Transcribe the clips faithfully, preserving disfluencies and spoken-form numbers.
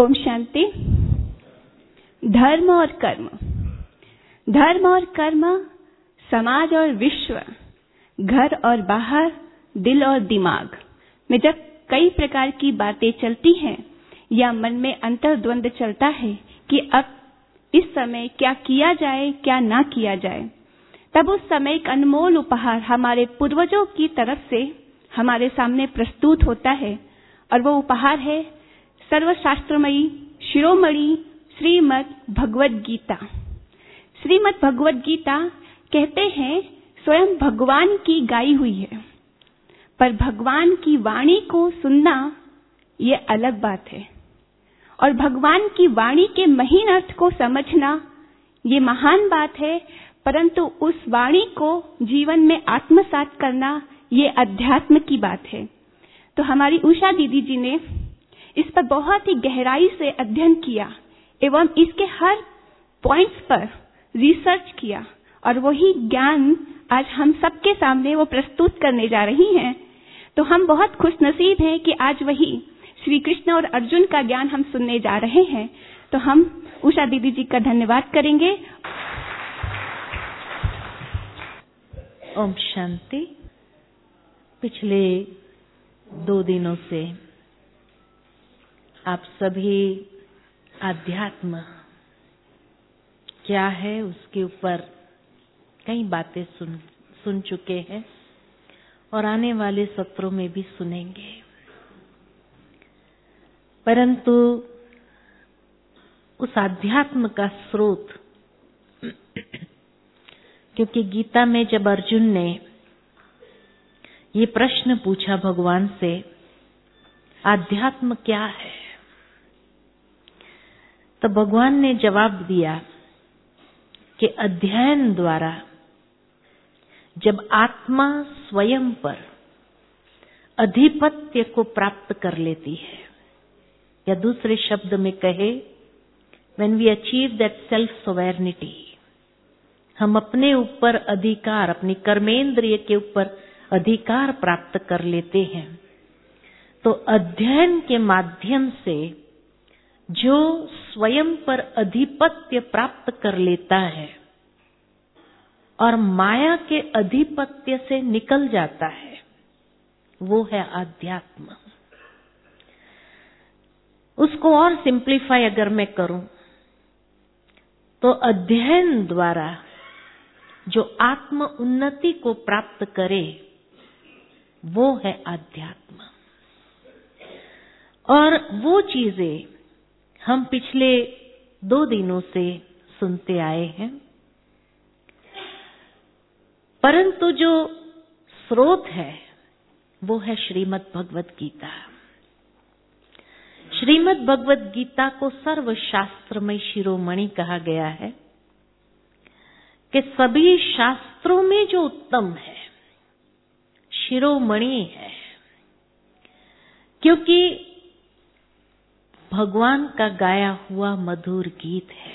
ओम शांति। धर्म और कर्म, धर्म और कर्म, समाज और विश्व, घर और बाहर, दिल और दिमाग में जब कई प्रकार की बातें चलती हैं या मन में अंतर्द्वंद चलता है कि अब इस समय क्या किया जाए क्या ना किया जाए, तब उस समय एक अनमोल उपहार हमारे पूर्वजों की तरफ से हमारे सामने प्रस्तुत होता है और वो उपहार है सर्वशास्त्रमयी शिरोमणि श्रीमद् भगवद गीता। श्रीमद् भगवद गीता कहते हैं स्वयं भगवान की गाई हुई है, पर भगवान की वाणी को सुनना ये अलग बात है और भगवान की वाणी के महीन अर्थ को समझना ये महान बात है, परंतु उस वाणी को जीवन में आत्मसात करना ये अध्यात्म की बात है। तो हमारी उषा दीदी जी ने इस पर बहुत ही गहराई से अध्ययन किया एवं इसके हर पॉइंट्स पर रिसर्च किया और वही ज्ञान आज हम सबके सामने वो प्रस्तुत करने जा रही हैं। तो हम बहुत खुशनसीब हैं कि आज वही श्री कृष्ण और अर्जुन का ज्ञान हम सुनने जा रहे हैं। तो हम उषा दीदी जी का धन्यवाद करेंगे। ओम शांति। पिछले दो दिनों से आप सभी आध्यात्म क्या है उसके ऊपर कई बातें सुन सुन चुके हैं और आने वाले सत्रों में भी सुनेंगे, परंतु उस आध्यात्म का स्रोत, क्योंकि गीता में जब अर्जुन ने ये प्रश्न पूछा भगवान से, आध्यात्म क्या है, तो भगवान ने जवाब दिया कि अध्ययन द्वारा जब आत्मा स्वयं पर अधिपत्य को प्राप्त कर लेती है, या दूसरे शब्द में कहे, when we achieve that self sovereignty, हम अपने ऊपर अधिकार, अपनी कर्मेंद्रिय के ऊपर अधिकार प्राप्त कर लेते हैं, तो अध्ययन के माध्यम से जो स्वयं पर अधिपत्य प्राप्त कर लेता है और माया के अधिपत्य से निकल जाता है, वो है आध्यात्म। उसको और सिंप्लीफाई अगर मैं करूं तो अध्ययन द्वारा जो आत्म उन्नति को प्राप्त करे वो है आध्यात्म। और वो चीजें हम पिछले दो दिनों से सुनते आए हैं, परंतु जो स्रोत है वो है श्रीमद् भगवद गीता। श्रीमद् भगवद गीता को सर्वशास्त्रमय शिरोमणि कहा गया है कि सभी शास्त्रों में जो उत्तम है, शिरोमणि है, क्योंकि भगवान का गाया हुआ मधुर गीत है।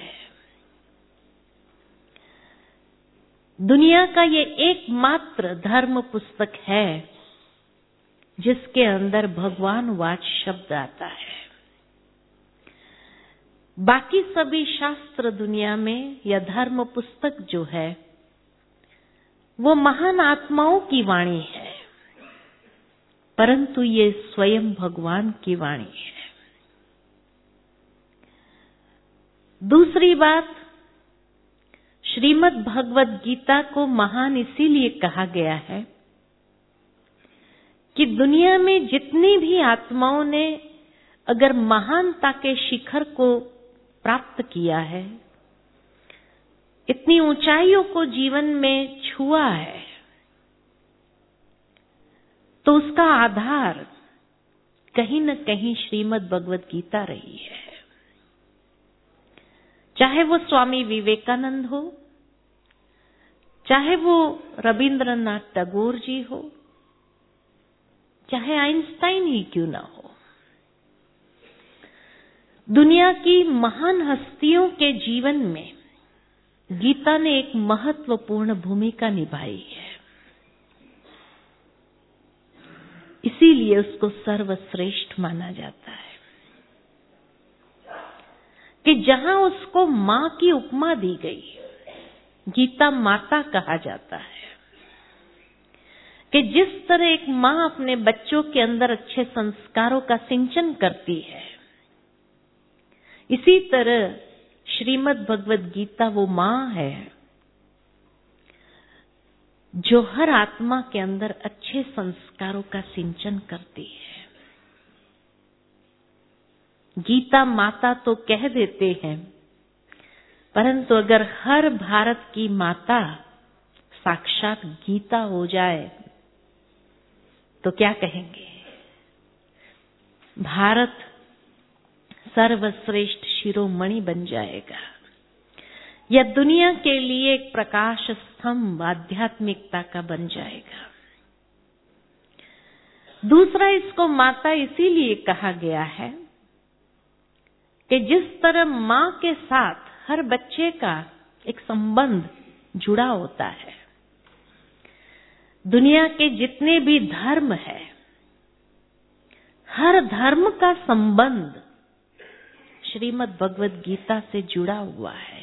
दुनिया का ये एकमात्र धर्म पुस्तक है जिसके अंदर भगवान वाच शब्द आता है। बाकी सभी शास्त्र दुनिया में या धर्म पुस्तक जो है वो महान आत्माओं की वाणी है, परंतु ये स्वयं भगवान की वाणी है। दूसरी बात, श्रीमद् भगवद गीता को महान इसीलिए कहा गया है कि दुनिया में जितनी भी आत्माओं ने अगर महानता के शिखर को प्राप्त किया है, इतनी ऊंचाइयों को जीवन में छुआ है, तो उसका आधार कहीं न कहीं श्रीमद् भगवद गीता रही है। चाहे वो स्वामी विवेकानंद हो, चाहे वो रविंद्रनाथ टैगोर जी हो, चाहे आइंस्टाइन ही क्यों ना हो, दुनिया की महान हस्तियों के जीवन में गीता ने एक महत्वपूर्ण भूमिका निभाई है, इसीलिए उसको सर्वश्रेष्ठ माना जाता है। कि जहां उसको मां की उपमा दी गई, गीता माता कहा जाता है, कि जिस तरह एक मां अपने बच्चों के अंदर अच्छे संस्कारों का सिंचन करती है, इसी तरह श्रीमद् भगवद गीता वो मां है जो हर आत्मा के अंदर अच्छे संस्कारों का सिंचन करती है। गीता माता तो कह देते हैं, परंतु अगर हर भारत की माता साक्षात गीता हो जाए तो क्या कहेंगे? भारत सर्वश्रेष्ठ शिरोमणि बन जाएगा। यह दुनिया के लिए एक प्रकाश स्तंभ आध्यात्मिकता का बन जाएगा। दूसरा, इसको माता इसीलिए कहा गया है कि जिस तरह मां के साथ हर बच्चे का एक संबंध जुड़ा होता है, दुनिया के जितने भी धर्म है, हर धर्म का संबंध श्रीमद् भगवद गीता से जुड़ा हुआ है।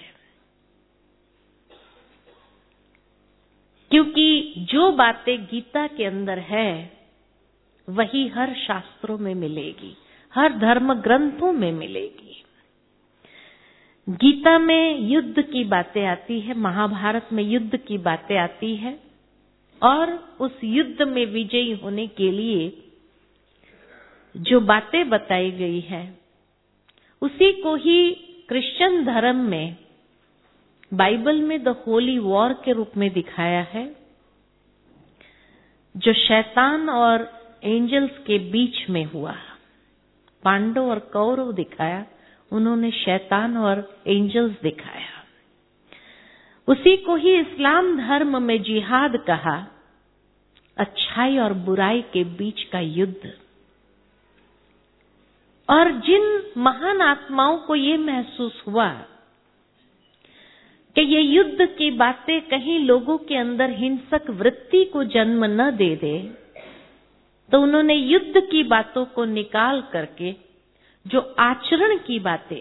क्योंकि जो बातें गीता के अंदर है वही हर शास्त्रों में मिलेगी, हर धर्म ग्रंथों में मिलेगी। गीता में युद्ध की बातें आती है, महाभारत में युद्ध की बातें आती है, और उस युद्ध में विजयी होने के लिए जो बातें बताई गई है उसी को ही क्रिश्चियन धर्म में बाइबल में द होली वॉर के रूप में दिखाया है, जो शैतान और एंजल्स के बीच में हुआ। पांडव और कौरव दिखाया, उन्होंने शैतान और एंजल्स दिखाया। उसी को ही इस्लाम धर्म में जिहाद कहा, अच्छाई और बुराई के बीच का युद्ध। और जिन महान आत्माओं को ये महसूस हुआ कि ये युद्ध की बातें कहीं लोगों के अंदर हिंसक वृत्ति को जन्म न दे दे, तो उन्होंने युद्ध की बातों को निकाल करके जो आचरण की बातें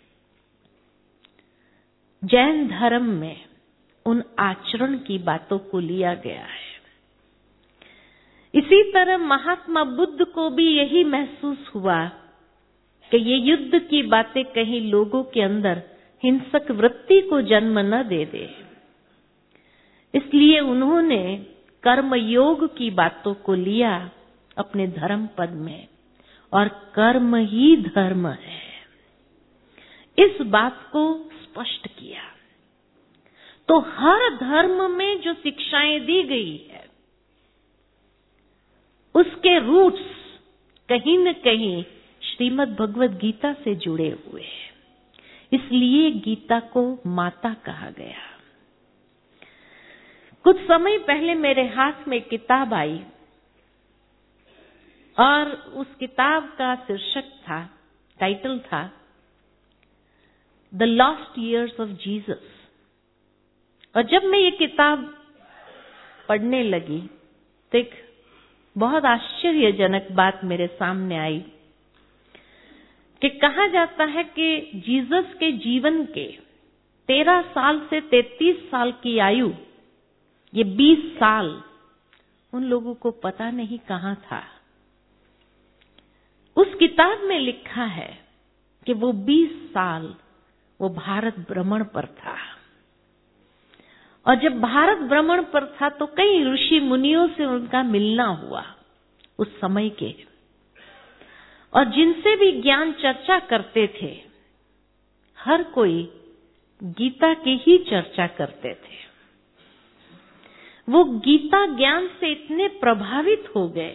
जैन धर्म में, उन आचरण की बातों को लिया गया है। इसी तरह महात्मा बुद्ध को भी यही महसूस हुआ कि ये युद्ध की बातें कहीं लोगों के अंदर हिंसक वृत्ति को जन्म न दे दे, इसलिए उन्होंने कर्म योग की बातों को लिया अपने धर्म पद में, और कर्म ही धर्म है, इस बात को स्पष्ट किया। तो हर धर्म में जो शिक्षाएं दी गई है उसके रूट्स कहीं न कहीं श्रीमद् भगवद गीता से जुड़े हुए हैं, इसलिए गीता को माता कहा गया। कुछ समय पहले मेरे हाथ में किताब आई और उस किताब का शीर्षक था, टाइटल था the lost years of Jesus. और जब मैं ये किताब पढ़ने लगी तो एक बहुत आश्चर्यजनक बात मेरे सामने आई कि कहा जाता है कि जीसस के जीवन के तेरह साल से तैतीस साल की आयु, ये बीस साल उन लोगों को पता नहीं कहां था। उस किताब में लिखा है कि वो बीस साल वो भारत भ्रमण पर था, और जब भारत भ्रमण पर था तो कई ऋषि मुनियों से उनका मिलना हुआ उस समय के, और जिनसे भी ज्ञान चर्चा करते थे हर कोई गीता की ही चर्चा करते थे। वो गीता ज्ञान से इतने प्रभावित हो गए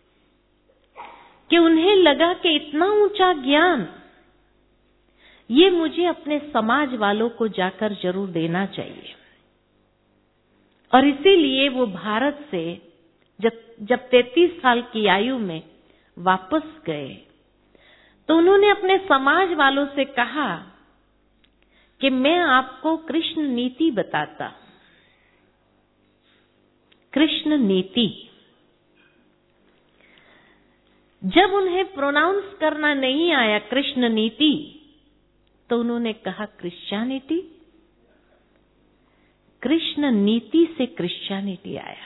कि उन्हें लगा कि इतना ऊंचा ज्ञान ये मुझे अपने समाज वालों को जाकर जरूर देना चाहिए। और इसीलिए वो भारत से जब जब तैतीस साल की आयु में वापस गए तो उन्होंने अपने समाज वालों से कहा कि मैं आपको कृष्ण नीति बताता हूं। कृष्ण नीति, जब उन्हें प्रोनाउंस करना नहीं आया कृष्ण नीति, तो उन्होंने कहा क्रिश्चियनिटी। कृष्ण नीति से क्रिश्चियनिटी आया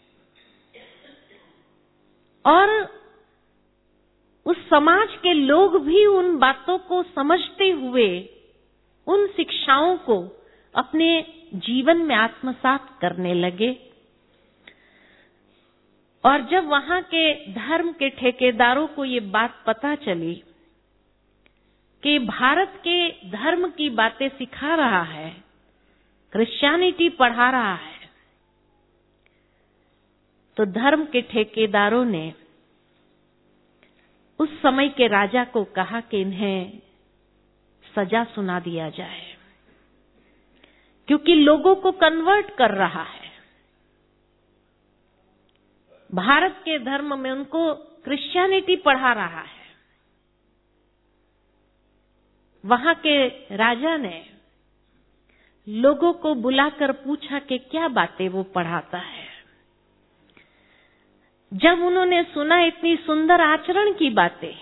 और उस समाज के लोग भी उन बातों को समझते हुए उन शिक्षाओं को अपने जीवन में आत्मसात करने लगे। और जब वहां के धर्म के ठेकेदारों को ये बात पता चली कि भारत के धर्म की बातें सिखा रहा है, क्रिश्चियनिटी पढ़ा रहा है, तो धर्म के ठेकेदारों ने उस समय के राजा को कहा कि इन्हें सजा सुना दिया जाए, क्योंकि लोगों को कन्वर्ट कर रहा है। भारत के धर्म में उनको क्रिश्चियनिटी पढ़ा रहा है। वहां के राजा ने लोगों को बुलाकर पूछा कि क्या बातें वो पढ़ाता है। जब उन्होंने सुना इतनी सुंदर आचरण की बातें,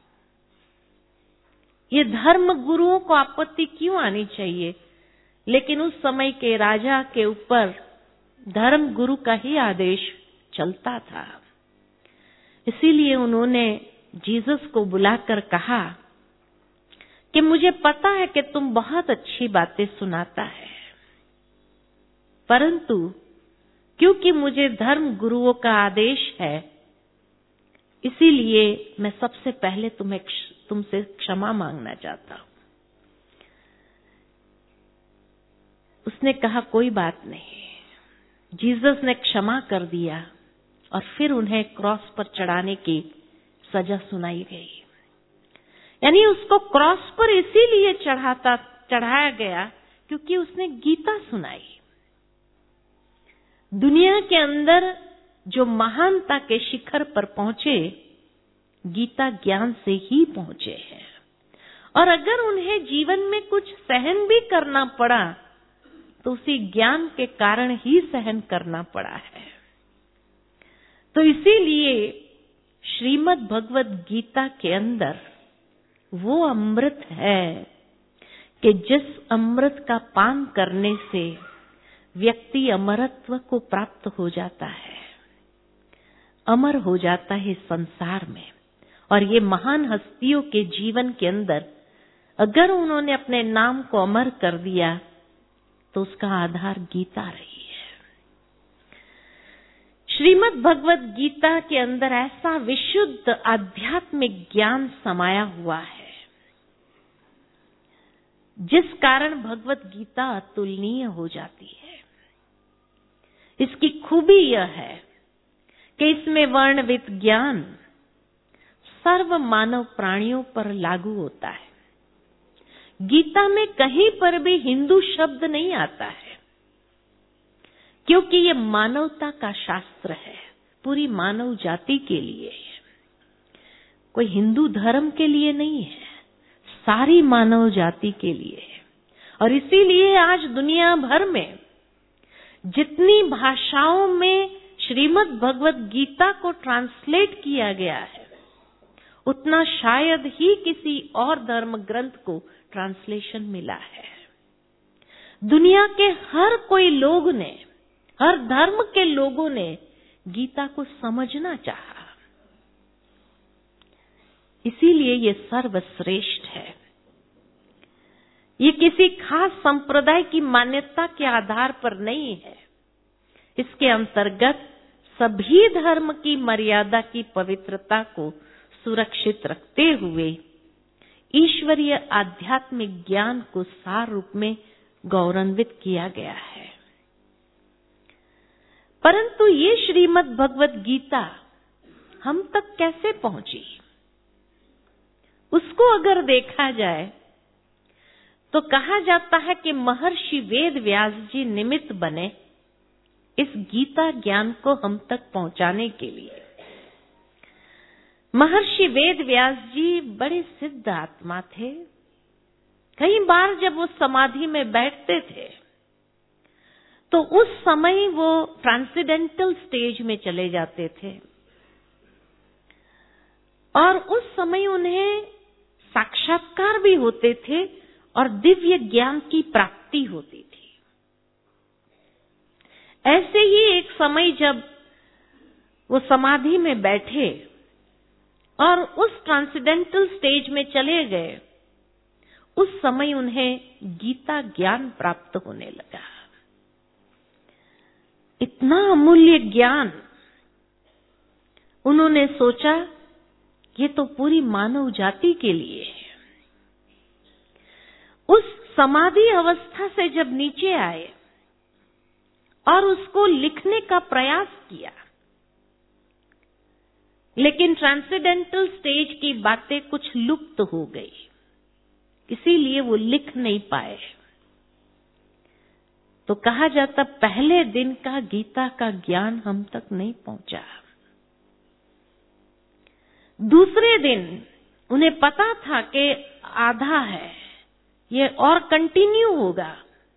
ये धर्म गुरुओं को आपत्ति क्यों आनी चाहिए, लेकिन उस समय के राजा के ऊपर धर्म गुरु का ही आदेश चलता था। इसीलिए उन्होंने जीसस को बुलाकर कहा कि मुझे पता है कि तुम बहुत अच्छी बातें सुनाता है, परंतु क्योंकि मुझे धर्म गुरुओं का आदेश है, इसीलिए मैं सबसे पहले तुम्हें तुमसे क्षमा मांगना चाहता हूं। उसने कहा कोई बात नहीं। जीसस ने क्षमा कर दिया और फिर उन्हें क्रॉस पर चढ़ाने की सजा सुनाई गई। यानी उसको क्रॉस पर इसीलिए चढ़ाता चढ़ाया गया क्योंकि उसने गीता सुनाई। दुनिया के अंदर जो महानता के शिखर पर पहुंचे, गीता ज्ञान से ही पहुंचे हैं। और अगर उन्हें जीवन में कुछ सहन भी करना पड़ा तो उसी ज्ञान के कारण ही सहन करना पड़ा है। तो इसीलिए श्रीमद् भगवत गीता के अंदर वो अमृत है कि जिस अमृत का पान करने से व्यक्ति अमरत्व को प्राप्त हो जाता है, अमर हो जाता है संसार में। और ये महान हस्तियों के जीवन के अंदर अगर उन्होंने अपने नाम को अमर कर दिया तो उसका आधार गीता रही है। श्रीमद् भगवत गीता के अंदर ऐसा विशुद्ध आध्यात्मिक ज्ञान समाया हुआ है जिस कारण भगवत गीता अतुलनीय हो जाती है। इसकी खूबी यह है कि इसमें वर्णवित ज्ञान सर्व मानव प्राणियों पर लागू होता है। गीता में कहीं पर भी हिंदू शब्द नहीं आता है, क्योंकि ये मानवता का शास्त्र है, पूरी मानव जाति के लिए है, कोई हिंदू धर्म के लिए नहीं है, सारी मानव जाति के लिए है। और इसीलिए आज दुनिया भर में जितनी भाषाओं में श्रीमद् भगवत गीता को ट्रांसलेट किया गया है, उतना शायद ही किसी और धर्म ग्रंथ को ट्रांसलेशन मिला है। दुनिया के हर कोई लोग ने, हर धर्म के लोगों ने गीता को समझना चाहा, इसीलिए ये सर्वश्रेष्ठ है। ये किसी खास संप्रदाय की मान्यता के आधार पर नहीं है। इसके अंतर्गत सभी धर्म की मर्यादा की पवित्रता को सुरक्षित रखते हुए ईश्वरीय आध्यात्मिक ज्ञान को सार रूप में गौरवान्वित किया गया है। परंतु ये श्रीमद् भगवत गीता हम तक कैसे पहुंची, उसको अगर देखा जाए तो कहा जाता है कि महर्षि वेद व्यास जी निमित्त बने इस गीता ज्ञान को हम तक पहुंचाने के लिए। महर्षि वेद व्यास जी बड़े सिद्ध आत्मा थे। कई बार जब वो समाधि में बैठते थे तो उस समय वो ट्रांसेंडेंटल स्टेज में चले जाते थे और उस समय उन्हें साक्षात्कार भी होते थे और दिव्य ज्ञान की प्राप्ति होती थी। ऐसे ही एक समय जब वो समाधि में बैठे और उस ट्रांसेंडेंटल स्टेज में चले गए, उस समय उन्हें गीता ज्ञान प्राप्त होने लगा। इतना अमूल्य ज्ञान, उन्होंने सोचा ये तो पूरी मानव जाति के लिए है। उस समाधि अवस्था से जब नीचे आए और उसको लिखने का प्रयास किया, लेकिन ट्रांसेंडेंटल स्टेज की बातें कुछ लुप्त हो गई, इसीलिए वो लिख नहीं पाए। तो कहा जाता पहले दिन का गीता का ज्ञान हम तक नहीं पहुंचा। दूसरे दिन उन्हें पता था कि आधा है, ये और कंटिन्यू होगा,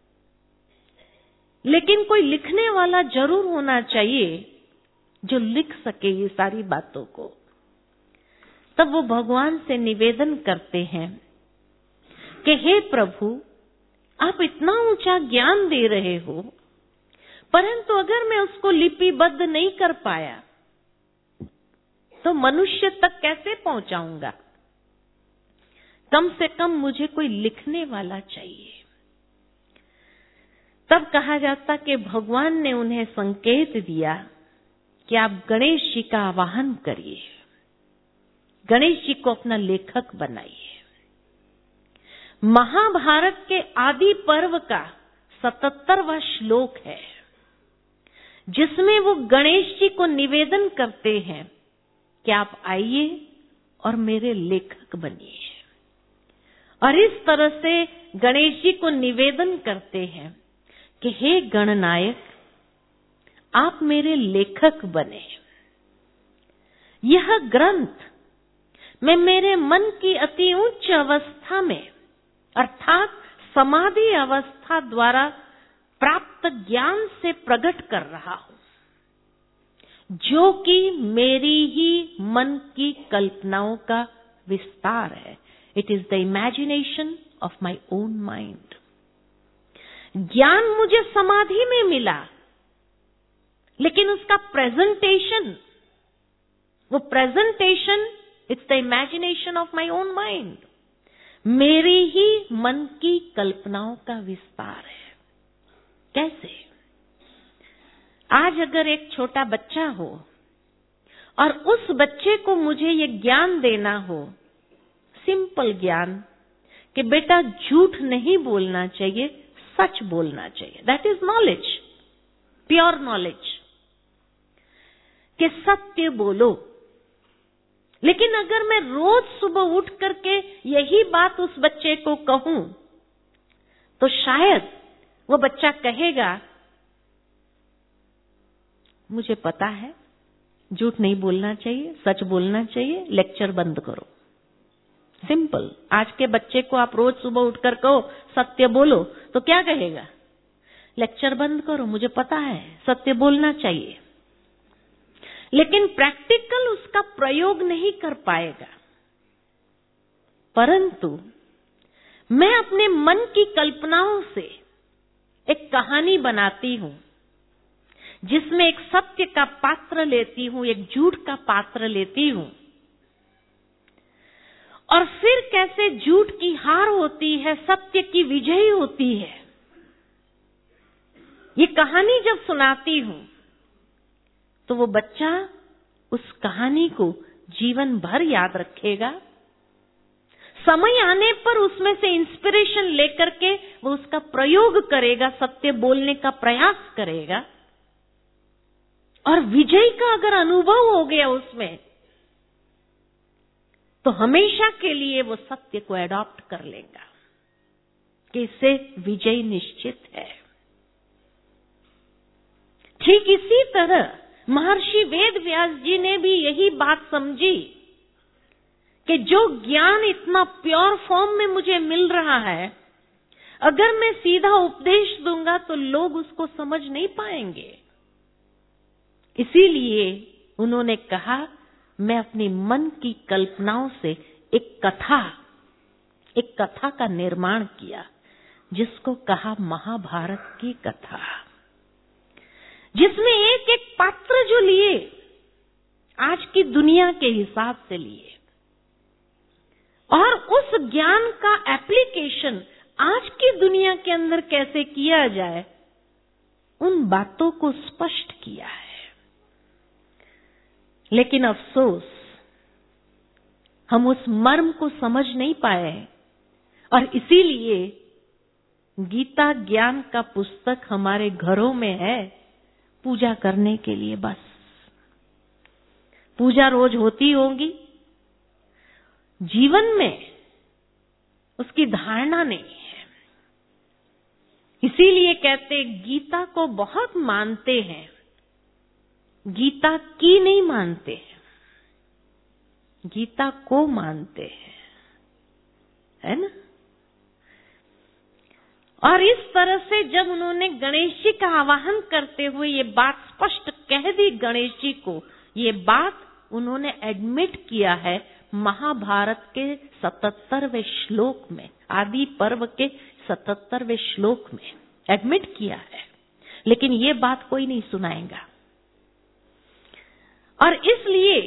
लेकिन कोई लिखने वाला जरूर होना चाहिए जो लिख सके ये सारी बातों को। तब वो भगवान से निवेदन करते हैं कि हे प्रभु, आप इतना ऊंचा ज्ञान दे रहे हो, परंतु अगर मैं उसको लिपिबद्ध नहीं कर पाया तो मनुष्य तक कैसे पहुंचाऊंगा? कम से कम मुझे कोई लिखने वाला चाहिए। तब कहा जाता कि भगवान ने उन्हें संकेत दिया कि आप गणेश जी का आवाहन करिए, गणेश जी को अपना लेखक बनाइए। महाभारत के आदि पर्व का सतहत्तरवां श्लोक है, जिसमें वो गणेश जी को निवेदन करते हैं कि आप आइए और मेरे लेखक बनिए। और इस तरह से गणेश जी को निवेदन करते हैं कि हे गणनायक, आप मेरे लेखक बने। यह ग्रंथ मैं मेरे मन की अति उच्च अवस्था में, अर्थात समाधि अवस्था द्वारा प्राप्त ज्ञान से प्रकट कर रहा हूं, जो कि मेरी ही मन की कल्पनाओं का विस्तार है। It is the imagination of my own mind. ज्ञान मुझे समाधि में मिला, लेकिन उसका प्रेजेंटेशन, वो presentation it's the imagination of my own mind, मेरी ही मन की कल्पनाओं का विस्तार है। कैसे? आज अगर एक छोटा बच्चा हो और उस बच्चे को मुझे ये ज्ञान देना हो, सिंपल ज्ञान, कि बेटा झूठ नहीं बोलना चाहिए, सच बोलना चाहिए, that is knowledge, pure knowledge, कि सत्य बोलो। लेकिन अगर मैं रोज सुबह उठ करके यही बात उस बच्चे को कहूं, तो शायद वो बच्चा कहेगा मुझे पता है झूठ नहीं बोलना चाहिए, सच बोलना चाहिए, लेक्चर बंद करो। सिंपल। आज के बच्चे को आप रोज सुबह उठकर कहो सत्य बोलो, तो क्या कहेगा? लेक्चर बंद करो, मुझे पता है सत्य बोलना चाहिए। लेकिन प्रैक्टिकल उसका प्रयोग नहीं कर पाएगा। परंतु मैं अपने मन की कल्पनाओं से एक कहानी बनाती हूं, जिसमें एक सत्य का पात्र लेती हूं, एक झूठ का पात्र लेती हूं, और फिर कैसे झूठ की हार होती है, सत्य की विजय होती है। ये कहानी जब सुनाती हूं तो वो बच्चा उस कहानी को जीवन भर याद रखेगा। समय आने पर उसमें से इंस्पिरेशन लेकर के वो उसका प्रयोग करेगा, सत्य बोलने का प्रयास करेगा, और विजय का अगर अनुभव हो गया उसमें, तो हमेशा के लिए वो सत्य को एडॉप्ट कर लेगा कि इससे विजय निश्चित है। ठीक इसी तरह महर्षि वेद व्यास जी ने भी यही बात समझी कि जो ज्ञान इतना प्योर फॉर्म में मुझे मिल रहा है, अगर मैं सीधा उपदेश दूंगा तो लोग उसको समझ नहीं पाएंगे। इसीलिए उन्होंने कहा मैं अपने मन की कल्पनाओं से एक कथा एक कथा का निर्माण किया जिसको कहा महाभारत की कथा, जिसमें एक एक पात्र जो लिए आज की दुनिया के हिसाब से लिए और उस ज्ञान का एप्लीकेशन आज की दुनिया के अंदर कैसे किया जाए, उन बातों को स्पष्ट किया है। लेकिन अफसोस हम उस मर्म को समझ नहीं पाए और इसीलिए गीता ज्ञान का पुस्तक हमारे घरों में है पूजा करने के लिए। बस पूजा रोज होती होगी, जीवन में उसकी धारणा नहीं है। इसीलिए कहते गीता को बहुत मानते हैं, गीता की नहीं मानते हैं, गीता को मानते हैं, है ना। और इस तरह से जब उन्होंने गणेश जी का आवाहन करते हुए ये बात स्पष्ट कह दी गणेश जी को, ये बात उन्होंने एडमिट किया है महाभारत के सतहत्तरवें श्लोक में, आदि पर्व के सतहत्तरवें श्लोक में एडमिट किया है। लेकिन ये बात कोई नहीं सुनाएगा और इसलिए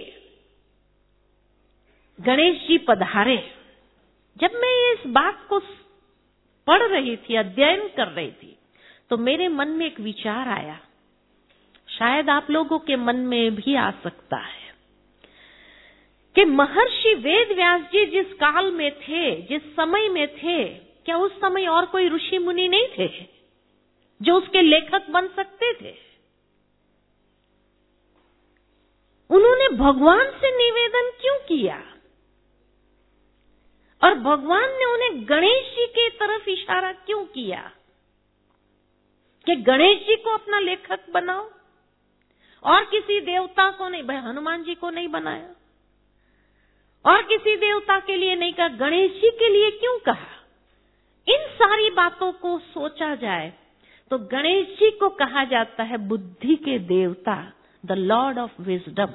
गणेश जी पधारे। जब मैं इस बात को पढ़ रही थी, अध्ययन कर रही थी, तो मेरे मन में एक विचार आया, शायद आप लोगों के मन में भी आ सकता है, कि महर्षि वेद व्यास जी जिस काल में थे, जिस समय में थे, क्या उस समय और कोई ऋषि मुनि नहीं थे जो उसके लेखक बन सकते थे? उन्होंने भगवान से निवेदन क्यों किया और भगवान ने उन्हें गणेश जी की तरफ इशारा क्यों किया कि गणेश जी को अपना लेखक बनाओ और किसी देवता को नहीं? भाई हनुमान जी को नहीं बनाया और किसी देवता के लिए नहीं कहा, गणेश जी के लिए क्यों कहा? इन सारी बातों को सोचा जाए तो गणेश जी को कहा जाता है बुद्धि के देवता, द लॉर्ड ऑफ विजडम।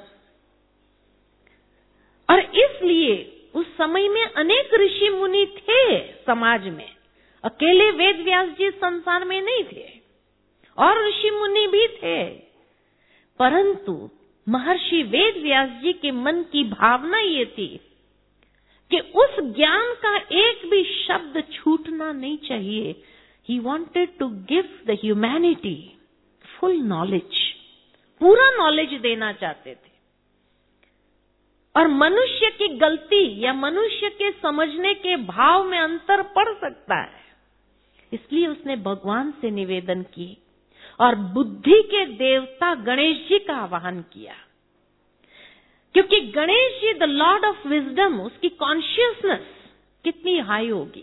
और इसलिए उस समय में अनेक ऋषि मुनि थे समाज में, अकेले वेद व्यास जी संसार में नहीं थे और ऋषि मुनि भी थे, परंतु महर्षि वेद व्यास जी के मन की भावना ये थी कि उस ज्ञान का एक भी शब्द छूटना नहीं चाहिए। He wanted to give the humanity full knowledge, पूरा नॉलेज देना चाहते थे। और मनुष्य की गलती या मनुष्य के समझने के भाव में अंतर पड़ सकता है, इसलिए उसने भगवान से निवेदन की और बुद्धि के देवता गणेश जी का आवाहन किया, क्योंकि Ganesh ji the lord of wisdom, उसकी कॉन्शियसनेस कितनी हाई होगी।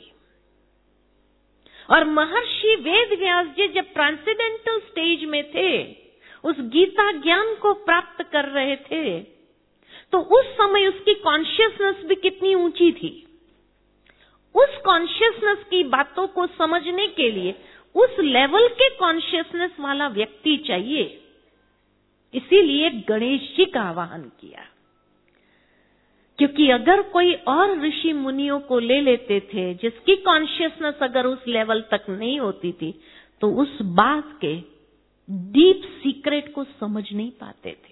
और महर्षि वेद व्यास जी जब ट्रांसेंडेंटल स्टेज में थे, उस गीता ज्ञान को प्राप्त कर रहे थे, तो उस समय उसकी कॉन्शियसनेस भी कितनी ऊंची थी। उस कॉन्शियसनेस की बातों को समझने के लिए उस लेवल के कॉन्शियसनेस वाला व्यक्ति चाहिए, इसीलिए गणेश जी का आवाहन किया। क्योंकि अगर कोई और ऋषि मुनियों को ले लेते थे जिसकी कॉन्शियसनेस अगर उस लेवल तक नहीं होती थी, तो उस बात के डीप सीक्रेट को समझ नहीं पाते थे।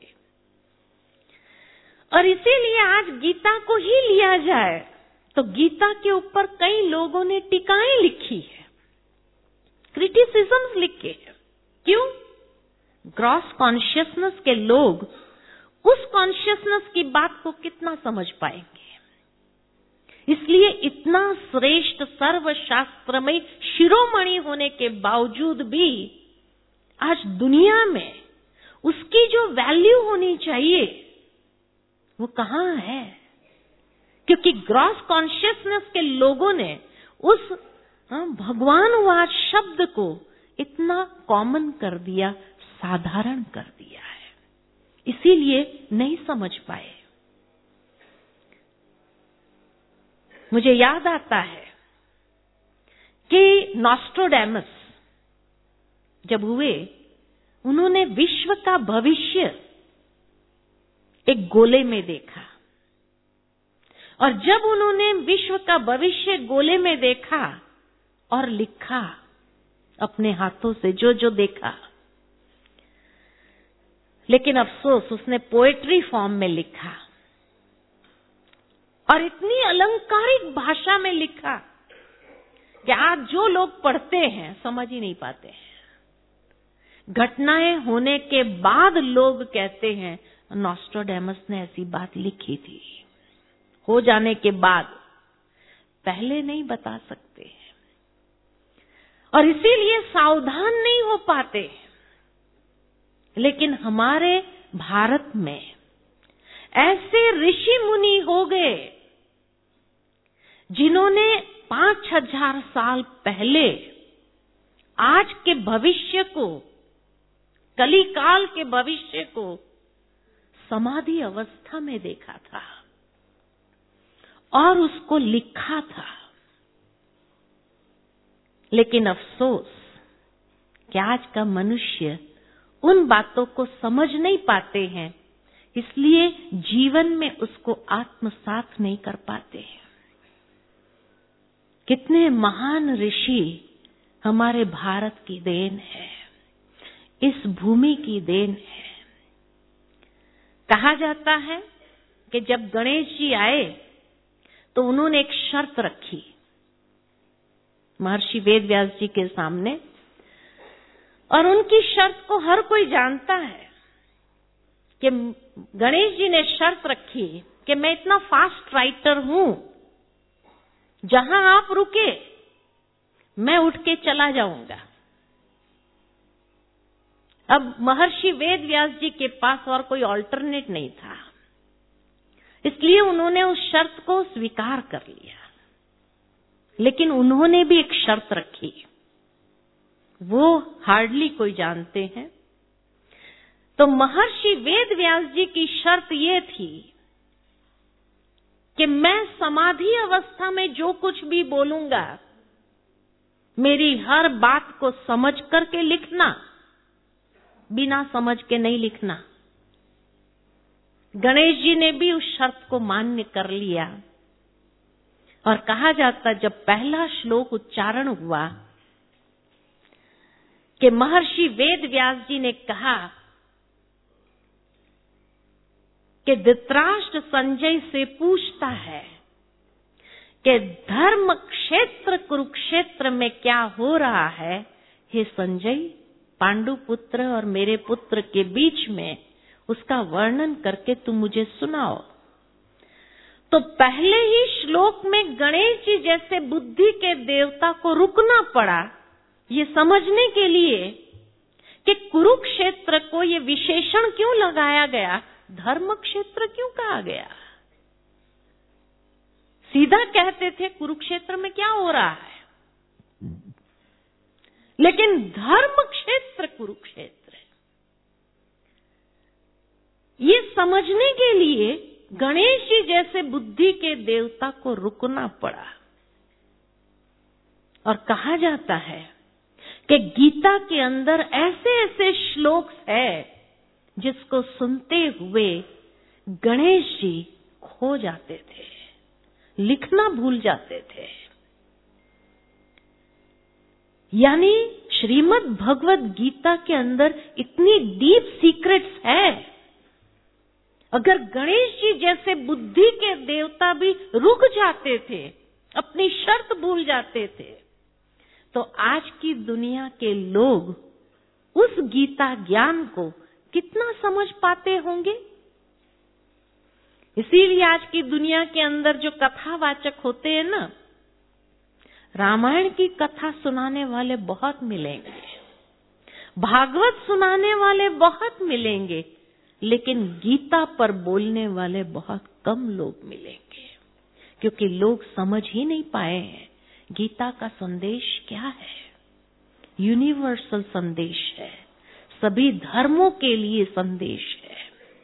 और इसीलिए आज गीता को ही लिया जाए तो गीता के ऊपर कई लोगों ने टीकाएं लिखी है, क्रिटिसिज्म्स लिखे हैं। क्यों? ग्रॉस कॉन्शियसनेस के लोग उस कॉन्शियसनेस की बात को कितना समझ पाएंगे। इसलिए इतना श्रेष्ठ सर्वशास्त्रमय शिरोमणि होने के बावजूद भी आज दुनिया में उसकी जो वैल्यू होनी चाहिए वो कहाँ है? क्योंकि ग्रॉस कॉन्शियसनेस के लोगों ने उस भगवानवाद शब्द को इतना कॉमन कर दिया, साधारण कर दिया है, इसीलिए नहीं समझ पाए। मुझे याद आता है कि नॉस्ट्रोडैमस जब हुए, उन्होंने विश्व का भविष्य एक गोले में देखा और जब उन्होंने विश्व का भविष्य गोले में देखा और लिखा अपने हाथों से जो जो देखा, लेकिन अफसोस उसने पोएट्री फॉर्म में लिखा और इतनी अलंकारिक भाषा में लिखा कि आज जो लोग पढ़ते हैं समझ ही नहीं पाते हैं। घटनाएं होने के बाद लोग कहते हैं नॉस्ट्राडेमस ने ऐसी बात लिखी थी, हो जाने के बाद, पहले नहीं बता सकते और इसीलिए सावधान नहीं हो पाते। लेकिन हमारे भारत में ऐसे ऋषि मुनि हो गए जिन्होंने पांच हजार साल पहले आज के भविष्य को, कलिकाल के भविष्य को समाधि अवस्था में देखा था और उसको लिखा था। लेकिन अफसोस कि आज का मनुष्य उन बातों को समझ नहीं पाते हैं, इसलिए जीवन में उसको आत्मसात नहीं कर पाते हैं। कितने महान ऋषि हमारे भारत की देन है, इस भूमि की देन है। कहा जाता है कि जब गणेश जी आए तो उन्होंने एक शर्त रखी महर्षि वेदव्यास जी के सामने, और उनकी शर्त को हर कोई जानता है कि गणेश जी ने शर्त रखी कि मैं इतना फास्ट राइटर हूं, जहां आप रुके मैं उठ के चला जाऊंगा। अब महर्षि वेदव्यास जी के पास और कोई ऑल्टरनेट नहीं था, इसलिए उन्होंने उस शर्त को स्वीकार कर लिया। लेकिन उन्होंने भी एक शर्त रखी, वो हार्डली कोई जानते हैं। तो महर्षि वेदव्यास जी की शर्त ये थी कि मैं समाधि अवस्था में जो कुछ भी बोलूंगा, मेरी हर बात को समझ करके लिखना, बिना समझ के नहीं लिखना। गणेश जी ने भी उस शर्त को मान्य कर लिया और कहा जाता जब पहला श्लोक उच्चारण हुआ कि महर्षि वेदव्यास जी ने कहा कि धृतराष्ट्र संजय से पूछता है कि धर्म क्षेत्र कुरुक्षेत्र में क्या हो रहा है। हे संजय, पांडु पुत्र और मेरे पुत्र के बीच में उसका वर्णन करके तुम मुझे सुनाओ। तो पहले ही श्लोक में गणेश जी जैसे बुद्धि के देवता को रुकना पड़ा ये समझने के लिए कि कुरुक्षेत्र को ये विशेषण क्यों लगाया गया, धर्म क्षेत्र क्यों कहा गया। सीधा कहते थे कुरुक्षेत्र में क्या हो रहा है, लेकिन धर्म क्षेत्र कुरुक्षेत्र, ये समझने के लिए गणेश जी जैसे बुद्धि के देवता को रुकना पड़ा। और कहा जाता है कि गीता के अंदर ऐसे ऐसे श्लोक है जिसको सुनते हुए गणेश जी खो जाते थे, लिखना भूल जाते थे। यानी श्रीमद् भगवद गीता के अंदर इतनी डीप सीक्रेट्स है, अगर गणेश जी जैसे बुद्धि के देवता भी रुक जाते थे, अपनी शर्त भूल जाते थे, तो आज की दुनिया के लोग उस गीता ज्ञान को कितना समझ पाते होंगे। इसीलिए आज की दुनिया के अंदर जो कथावाचक होते हैं ना, रामायण की कथा सुनाने वाले बहुत मिलेंगे, भागवत सुनाने वाले बहुत मिलेंगे, लेकिन गीता पर बोलने वाले बहुत कम लोग मिलेंगे, क्योंकि लोग समझ ही नहीं पाए हैं गीता का संदेश क्या है। यूनिवर्सल संदेश है, सभी धर्मों के लिए संदेश है।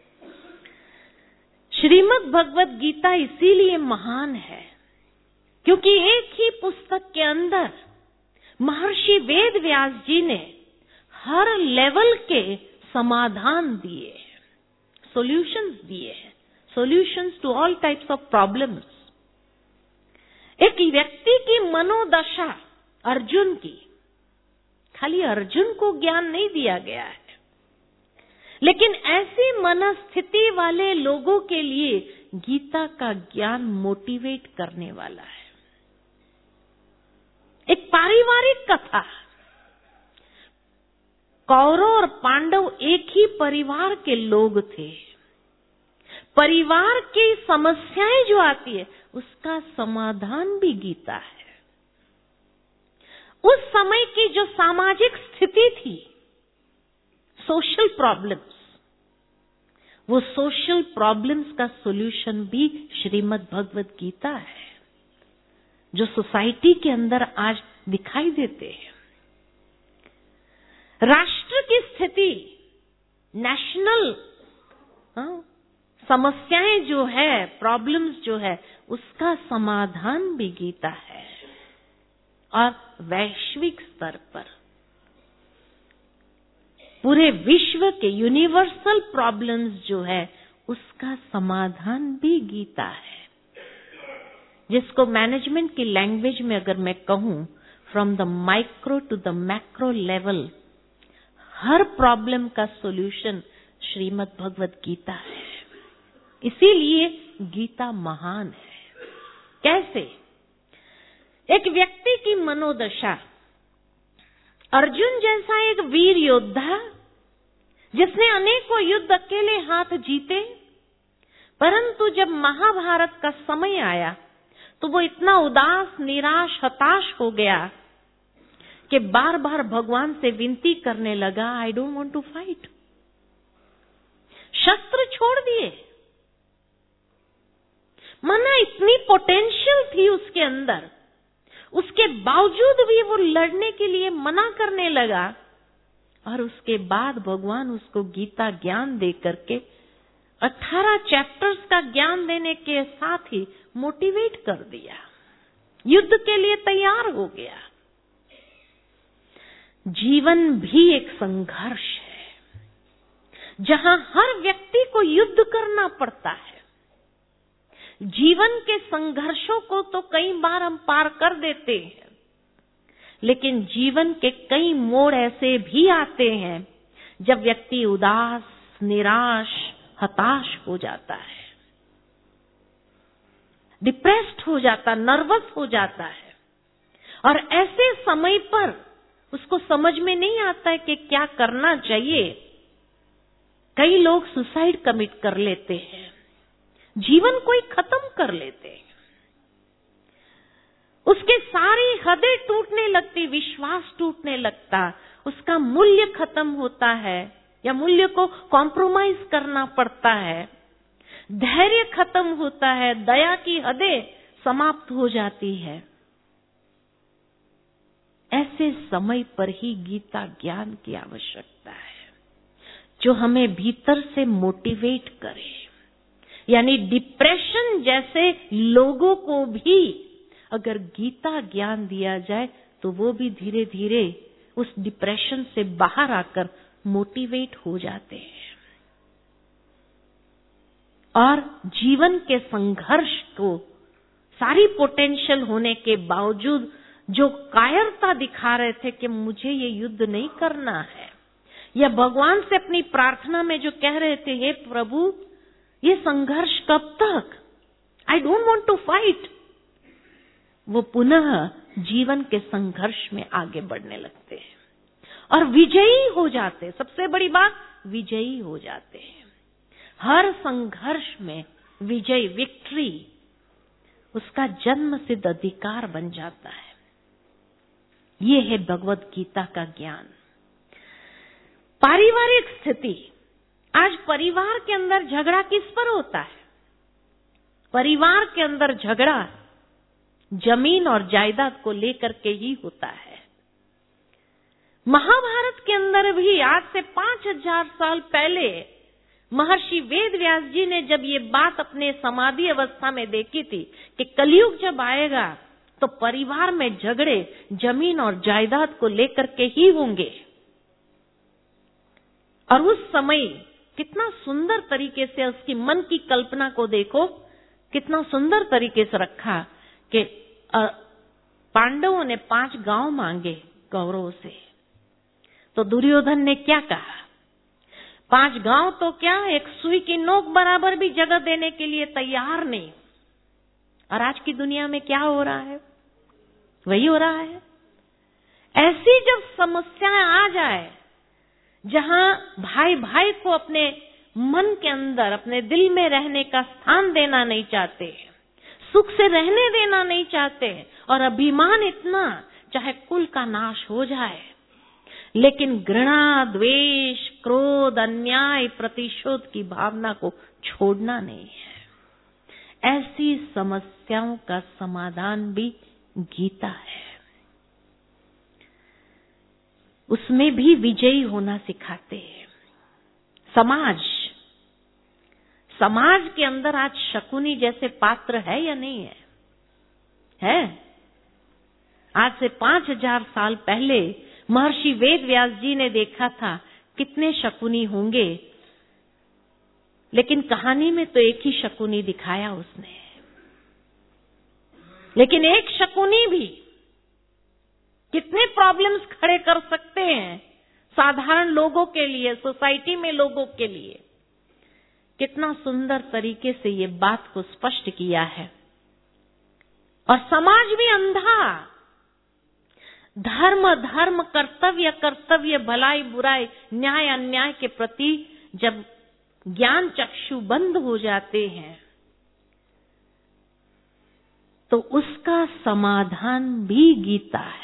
श्रीमद् भगवद गीता इसीलिए महान है क्योंकि एक ही पुस्तक के अंदर महर्षि वेदव्यास जी ने हर लेवल के समाधान दिए, सॉल्यूशंस दिए, solutions to all types of problems. एक व्यक्ति की मनोदशा अर्जुन की, खाली अर्जुन को ज्ञान नहीं दिया गया है, लेकिन ऐसी मनस्थिति वाले लोगों के लिए गीता का ज्ञान मोटिवेट करने वाला है। एक पारिवारिक कथा, कौरव और पांडव एक ही परिवार के लोग थे। परिवार की समस्याएं जो आती है उसका समाधान भी गीता है। उस समय की जो सामाजिक स्थिति थी, सोशल प्रॉब्लम्स, वो सोशल प्रॉब्लम्स का सॉल्यूशन भी श्रीमद् भगवत गीता है, जो सोसाइटी के अंदर आज दिखाई देते हैं। राष्ट्र की स्थिति, नेशनल समस्याएं जो है, प्रॉब्लम्स जो है, उसका समाधान भी गीता है। और वैश्विक स्तर पर पूरे विश्व के यूनिवर्सल प्रॉब्लम्स जो है उसका समाधान भी गीता है, जिसको मैनेजमेंट की लैंग्वेज में अगर मैं कहूं, from the micro to the macro level, हर प्रॉब्लम का सॉल्यूशन श्रीमद् भगवत गीता है। इसीलिए गीता महान है। कैसे? एक व्यक्ति की मनोदशा, अर्जुन जैसा एक वीर योद्धा जिसने अनेकों युद्ध अकेले हाथ जीते, परंतु जब महाभारत का समय आया तो वो इतना उदास, निराश, हताश हो गया कि बार बार भगवान से विनती करने लगा, I don't want to fight. शस्त्र छोड़ दिए। माना इतनी पोटेंशियल थी उसके अंदर, उसके बावजूद भी वो लड़ने के लिए मना करने लगा। और उसके बाद भगवान उसको गीता ज्ञान दे करके अठारह चैप्टर्स का ज्ञान देने के साथ ही मोटिवेट कर दिया, युद्ध के लिए तैयार हो गया। जीवन भी एक संघर्ष है, जहां हर व्यक्ति को युद्ध करना पड़ता है। जीवन के संघर्षों को तो कई बार हम पार कर देते हैं, लेकिन जीवन के कई मोड़ ऐसे भी आते हैं जब व्यक्ति उदास, निराश, हताश हो जाता है, डिप्रेस्ड हो जाता, नर्वस हो जाता है। और ऐसे समय पर उसको समझ में नहीं आता है कि क्या करना चाहिए। कई लोग सुसाइड कमिट कर लेते हैं, जीवन को ही खत्म कर लेते हैं। उसके सारी हदें टूटने लगती, विश्वास टूटने लगता, उसका मूल्य खत्म होता है या मूल्य को कॉम्प्रोमाइज करना पड़ता है, धैर्य खत्म होता है, दया की हदें समाप्त हो जाती है। ऐसे समय पर ही गीता ज्ञान की आवश्यकता है, जो हमें भीतर से मोटिवेट करे। यानी डिप्रेशन जैसे लोगों को भी अगर गीता ज्ञान दिया जाए तो वो भी धीरे धीरे उस डिप्रेशन से बाहर आकर मोटिवेट हो जाते हैं और जीवन के संघर्ष को, सारी पोटेंशियल होने के बावजूद जो कायरता दिखा रहे थे कि मुझे ये युद्ध नहीं करना है, या भगवान से अपनी प्रार्थना में जो कह रहे थे, हे प्रभु ये संघर्ष कब तक, I don't want to fight, वो पुनः जीवन के संघर्ष में आगे बढ़ने लगते हैं और विजयी हो जाते हैं। सबसे बड़ी बात, विजयी हो जाते हैं। हर संघर्ष में विजय, विक्ट्री उसका जन्म सिद्ध अधिकार बन जाता है। ये है भगवत गीता का ज्ञान। पारिवारिक स्थिति, आज परिवार के अंदर झगड़ा किस पर होता है? परिवार के अंदर झगड़ा जमीन और जायदाद को लेकर के ही होता है। महाभारत के अंदर भी आज से पांच हजार साल पहले महर्षि वेदव्यास जी ने जब ये बात अपने समाधि अवस्था में देखी थी कि कलयुग जब आएगा तो परिवार में झगड़े जमीन और जायदाद को लेकर के ही होंगे। और उस समय कितना सुंदर तरीके से उसकी मन की कल्पना को देखो, कितना सुंदर तरीके से रखा कि पांडवों ने पांच गांव मांगे कौरवों से, तो दुर्योधन ने क्या कहा? पांच गांव तो क्या, एक सुई की नोक बराबर भी जगह देने के लिए तैयार नहीं। और आज की दुनिया में क्या हो रहा है? वही हो रहा है। ऐसी जब समस्याएं आ जाए, जहां भाई भाई को अपने मन के अंदर, अपने दिल में रहने का स्थान देना नहीं चाहते, सुख से रहने देना नहीं चाहते, और अभिमान इतना, चाहे कुल का नाश हो जाए, लेकिन घृणा, द्वेष, क्रोध, अन्याय, प्रतिशोध की भावना को छोड़ना नहीं है। ऐसी समस्याओं का समाधान भी गीता है। उसमें भी विजयी होना सिखाते हैं। समाज समाज के अंदर आज शकुनी जैसे पात्र है या नहीं है? है। आज से पांच हजार साल पहले महर्षि वेद व्यास जी ने देखा था कितने शकुनी होंगे, लेकिन कहानी में तो एक ही शकुनी दिखाया उसने। लेकिन एक शकुनी भी कितने प्रॉब्लम्स खड़े कर सकते हैं साधारण लोगों के लिए, सोसाइटी में लोगों के लिए। कितना सुंदर तरीके से ये बात को स्पष्ट किया है। और समाज भी अंधा, धर्म धर्म, कर्तव्य कर्तव्य, भलाई बुराई, न्याय अन्याय के प्रति जब ज्ञान चक्षु बंद हो जाते हैं, तो उसका समाधान भी गीता है।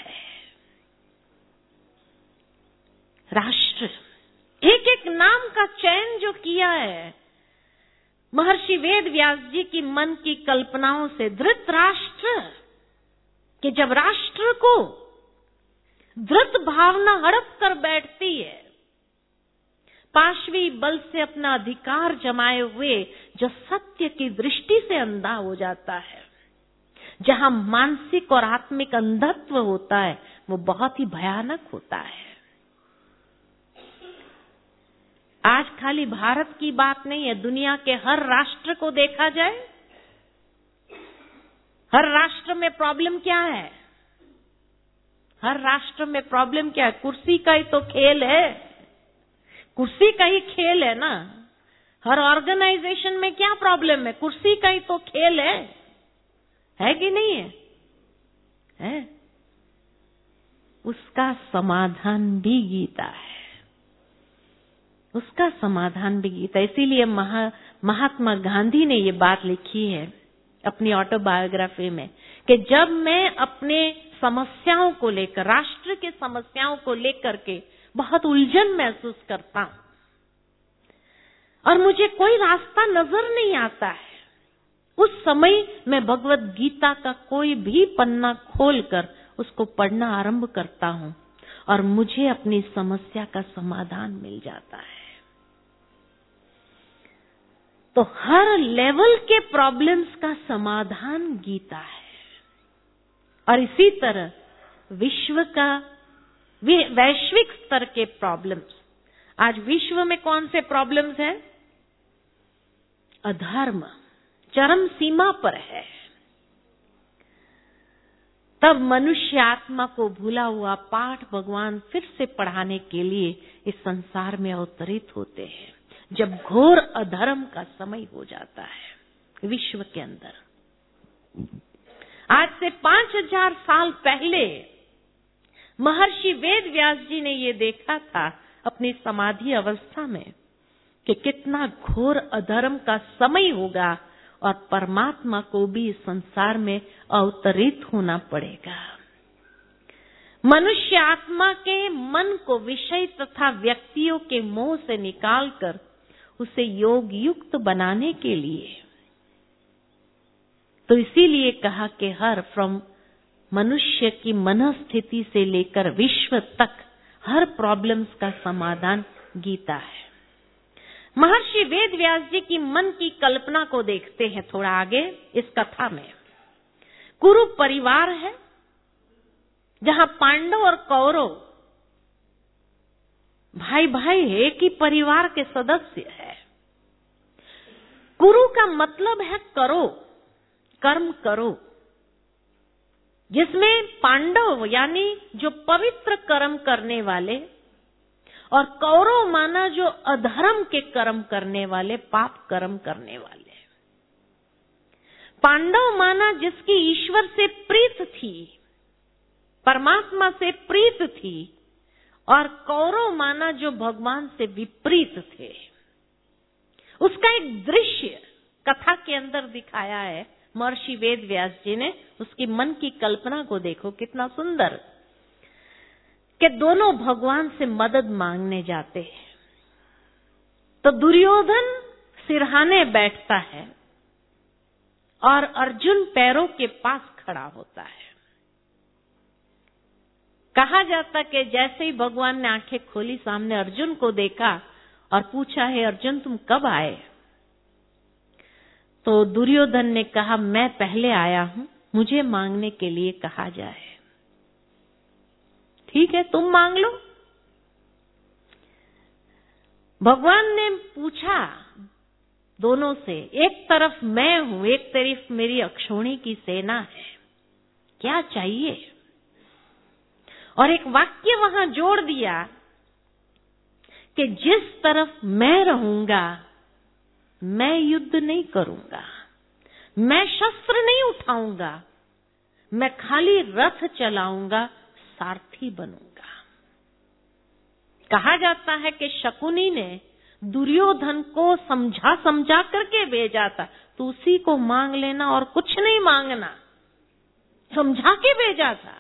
राष्ट्र, एक एक नाम का चयन जो किया है महर्षि वेद व्यास जी की मन की कल्पनाओं से, धृतराष्ट्र, कि जब राष्ट्र को धृत भावना हड़प कर बैठती है, पाशवी बल से अपना अधिकार जमाए हुए जो सत्य की दृष्टि से अंधा हो जाता है, जहां मानसिक और आत्मिक अंधत्व होता है, वो बहुत ही भयानक होता है। आज खाली भारत की बात नहीं है, दुनिया के हर राष्ट्र को देखा जाए, हर राष्ट्र में प्रॉब्लम क्या है? हर राष्ट्र में प्रॉब्लम क्या है? कुर्सी का ही तो खेल है, कुर्सी का ही खेल है ना। हर ऑर्गेनाइजेशन में क्या प्रॉब्लम है? कुर्सी का ही तो खेल है, है कि नहीं है? है। उसका समाधान भी गीता है, उसका समाधान भी गीता। इसीलिए महा, महात्मा गांधी ने ये बात लिखी है अपनी ऑटोबायोग्राफी में कि जब मैं अपने समस्याओं को लेकर, राष्ट्र के समस्याओं को लेकर के बहुत उलझन महसूस करता हूं और मुझे कोई रास्ता नजर नहीं आता है, उस समय मैं भगवत गीता का कोई भी पन्ना खोलकर उसको पढ़ना आरंभ करता हूं और मुझे अपनी समस्या का समाधान मिल जाता है। तो हर लेवल के प्रॉब्लम्स का समाधान गीता है। और इसी तरह विश्व का, वैश्विक स्तर के प्रॉब्लम्स, आज विश्व में कौन से प्रॉब्लम्स हैं? अधर्म चरम सीमा पर है। तब मनुष्य आत्मा को भूला हुआ पाठ भगवान फिर से पढ़ाने के लिए इस संसार में अवतरित होते हैं, जब घोर अधर्म का समय हो जाता है विश्व के अंदर। आज से पांच हजार साल पहले महर्षि वेद व्यास जी ने ये देखा था अपनी समाधि अवस्था में कि कितना घोर अधर्म का समय होगा और परमात्मा को भी इस संसार में अवतरित होना पड़ेगा। मनुष्य आत्मा के मन को विषय तथा व्यक्तियों के मोह से निकालकर उसे योग युक्त बनाने के लिए, तो इसीलिए कहा कि हर फ्रॉम मनुष्य की मनस्थिति से लेकर विश्व तक हर प्रॉब्लम्स का समाधान गीता है। महर्षि वेद व्यास जी की मन की कल्पना को देखते हैं थोड़ा आगे इस कथा में। कुरु परिवार है जहां पांडव और कौरव भाई भाई एक ही परिवार के सदस्य है। कुरु का मतलब है करो, कर्म करो। जिसमें पांडव यानी जो पवित्र कर्म करने वाले और कौरव माना जो अधर्म के कर्म करने वाले, पाप कर्म करने वाले। पांडव माना जिसकी ईश्वर से प्रीत थी, परमात्मा से प्रीत थी, और कौरव माना जो भगवान से विपरीत थे। उसका एक दृश्य कथा के अंदर दिखाया है महर्षि वेद व्यास जी ने। उसकी मन की कल्पना को देखो कितना सुंदर, कि दोनों भगवान से मदद मांगने जाते हैं। तो दुर्योधन सिरहाने बैठता है और अर्जुन पैरों के पास खड़ा होता है। कहा जाता कि जैसे ही भगवान ने आंखें खोली, सामने अर्जुन को देखा और पूछा, है अर्जुन तुम कब आए? तो दुर्योधन ने कहा, मैं पहले आया हूं, मुझे मांगने के लिए कहा जाए। ठीक है, तुम मांग लो। भगवान ने पूछा दोनों से, एक तरफ मैं हूं, एक तरफ मेरी अक्षौणी की सेना है, क्या चाहिए? और एक वाक्य वहां जोड़ दिया कि जिस तरफ मैं रहूंगा मैं युद्ध नहीं करूंगा, मैं शस्त्र नहीं उठाऊंगा, मैं खाली रथ चलाऊंगा, सारथी बनूंगा। कहा जाता है कि शकुनी ने दुर्योधन को समझा समझा करके भेजा था, तो उसी को मांग लेना और कुछ नहीं मांगना, समझा के भेजा था।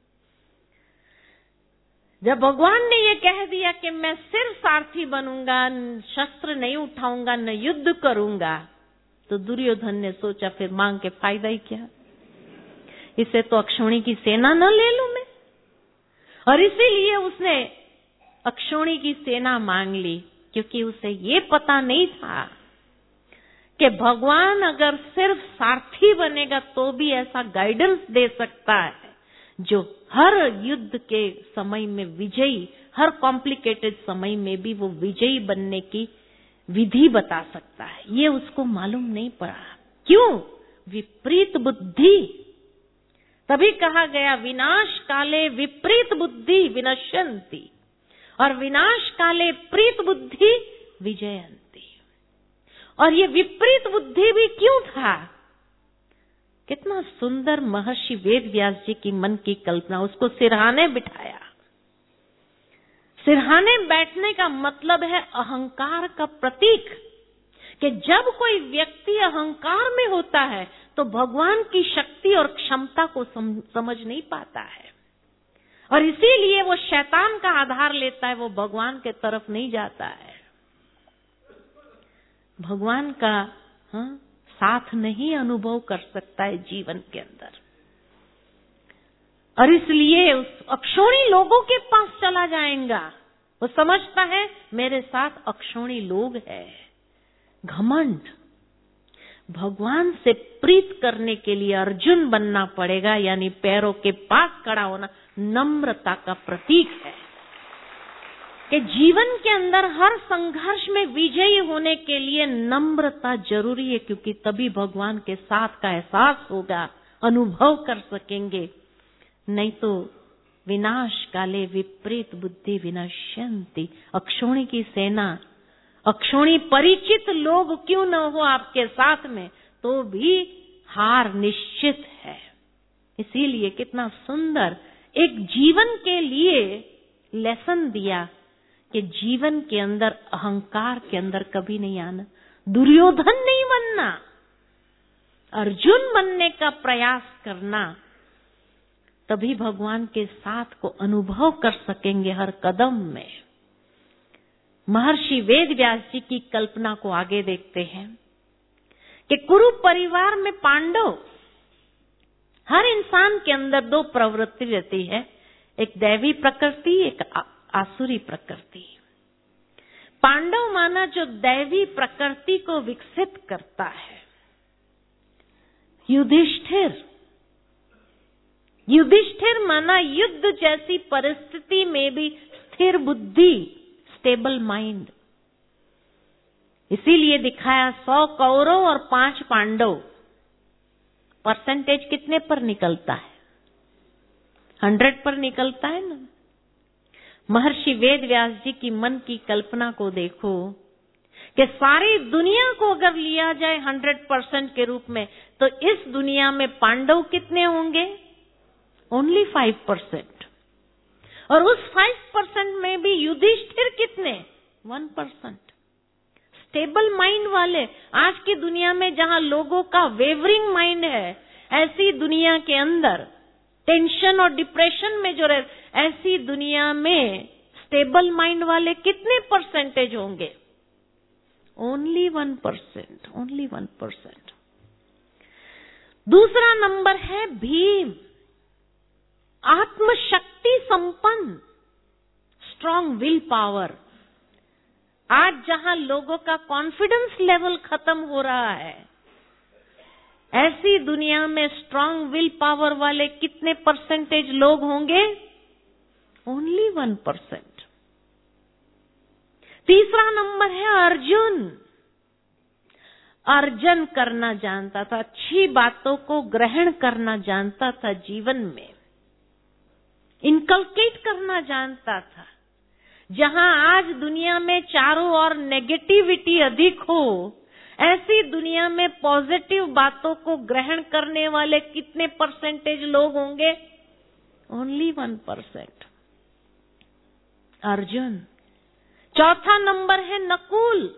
जब भगवान ने ये कह दिया कि मैं सिर्फ सारथी बनूंगा, शस्त्र नहीं उठाऊंगा, न युद्ध करूंगा, तो दुर्योधन ने सोचा फिर मांग के फायदा ही क्या, इसे तो अक्षौणी की सेना न ले लूं मैं। और इसीलिए उसने अक्षौणी की सेना मांग ली, क्योंकि उसे ये पता नहीं था कि भगवान अगर सिर्फ सारथी बनेगा तो भी ऐसा गाइडेंस दे सकता है जो हर युद्ध के समय में विजयी, हर कॉम्प्लिकेटेड समय में भी वो विजयी बनने की विधि बता सकता है। ये उसको मालूम नहीं पड़ा। क्यों? विपरीत बुद्धि। तभी कहा गया विनाश काले विपरीत बुद्धि विनश्यन्ति, और विनाश काले प्रीत बुद्धि विजयन्ति। और ये विपरीत बुद्धि भी क्यों था? कितना सुंदर महर्षि वेद व्यास जी की मन की कल्पना। उसको सिरहाने बिठाया। सिरहाने बैठने का मतलब है अहंकार का प्रतीक, कि जब कोई व्यक्ति अहंकार में होता है तो भगवान की शक्ति और क्षमता को सम, समझ नहीं पाता है, और इसीलिए वो शैतान का आधार लेता है, वो भगवान के तरफ नहीं जाता है। भगवान का हाँ, साथ नहीं अनुभव कर सकता है जीवन के अंदर, और इसलिए उस अक्षौणी लोगों के पास चला जाएगा। वो समझता है मेरे साथ अक्षौणी लोग हैं। घमंड। भगवान से प्रीत करने के लिए अर्जुन बनना पड़ेगा, यानी पैरों के पास खड़ा होना नम्रता का प्रतीक है, कि जीवन के अंदर हर संघर्ष में विजयी होने के लिए नम्रता जरूरी है, क्योंकि तभी भगवान के साथ का एहसास होगा, अनुभव कर सकेंगे। नहीं तो विनाश काले विपरीत बुद्धि विनश्यन्ति। अक्षौणी की सेना, अक्षौणी परिचित लोग क्यों न हो आपके साथ में, तो भी हार निश्चित है। इसीलिए कितना सुंदर एक जीवन के लिए लेसन दिया कि जीवन के अंदर अहंकार के अंदर कभी नहीं आना, दुर्योधन नहीं बनना, अर्जुन बनने का प्रयास करना। तभी भगवान के साथ को अनुभव कर सकेंगे हर कदम में। महर्षि वेद व्यास जी की कल्पना को आगे देखते हैं कि कुरु परिवार में पांडव, हर इंसान के अंदर दो प्रवृत्ति रहती है, एक दैवी प्रकृति, एक आसुरी प्रकृति। पांडव माना जो दैवी प्रकृति को विकसित करता है। युधिष्ठिर युधिष्ठिर माना युद्ध जैसी परिस्थिति में भी स्थिर बुद्धि, स्टेबल माइंड। इसीलिए दिखाया सौ कौरव और पांच पांडव, परसेंटेज कितने पर निकलता है? हंड्रेड पर निकलता है ना। महर्षि वेद व्यास जी की मन की कल्पना को देखो कि सारी दुनिया को अगर लिया जाए हंड्रेड परसेंट के रूप में, तो इस दुनिया में पांडव कितने होंगे? Only five percent. और उस फाइव परसेंट में भी युधिष्ठिर कितने? One percent. स्टेबल माइंड वाले। आज की दुनिया में जहां लोगों का वेवरिंग माइंड है, ऐसी दुनिया के अंदर टेंशन और डिप्रेशन में जो रहे, ऐसी दुनिया में स्टेबल माइंड वाले कितने परसेंटेज होंगे? Only one percent. Only one percent. दूसरा नंबर है भीम, आत्मशक्ति संपन्न, स्ट्रॉन्ग विल पावर। आज जहां लोगों का कॉन्फिडेंस लेवल खत्म हो रहा है, ऐसी दुनिया में स्ट्रॉन्ग विल पावर वाले कितने परसेंटेज लोग होंगे? Only one percent. तीसरा नंबर है अर्जुन। अर्जन करना जानता था, अच्छी बातों को ग्रहण करना जानता था, जीवन में इनकलकेट करना जानता था। जहां आज दुनिया में चारों ओर नेगेटिविटी अधिक हो, ऐसी दुनिया में पॉजिटिव बातों को ग्रहण करने वाले कितने परसेंटेज लोग होंगे? Only one percent. अर्जुन। चौथा नंबर है नकुल।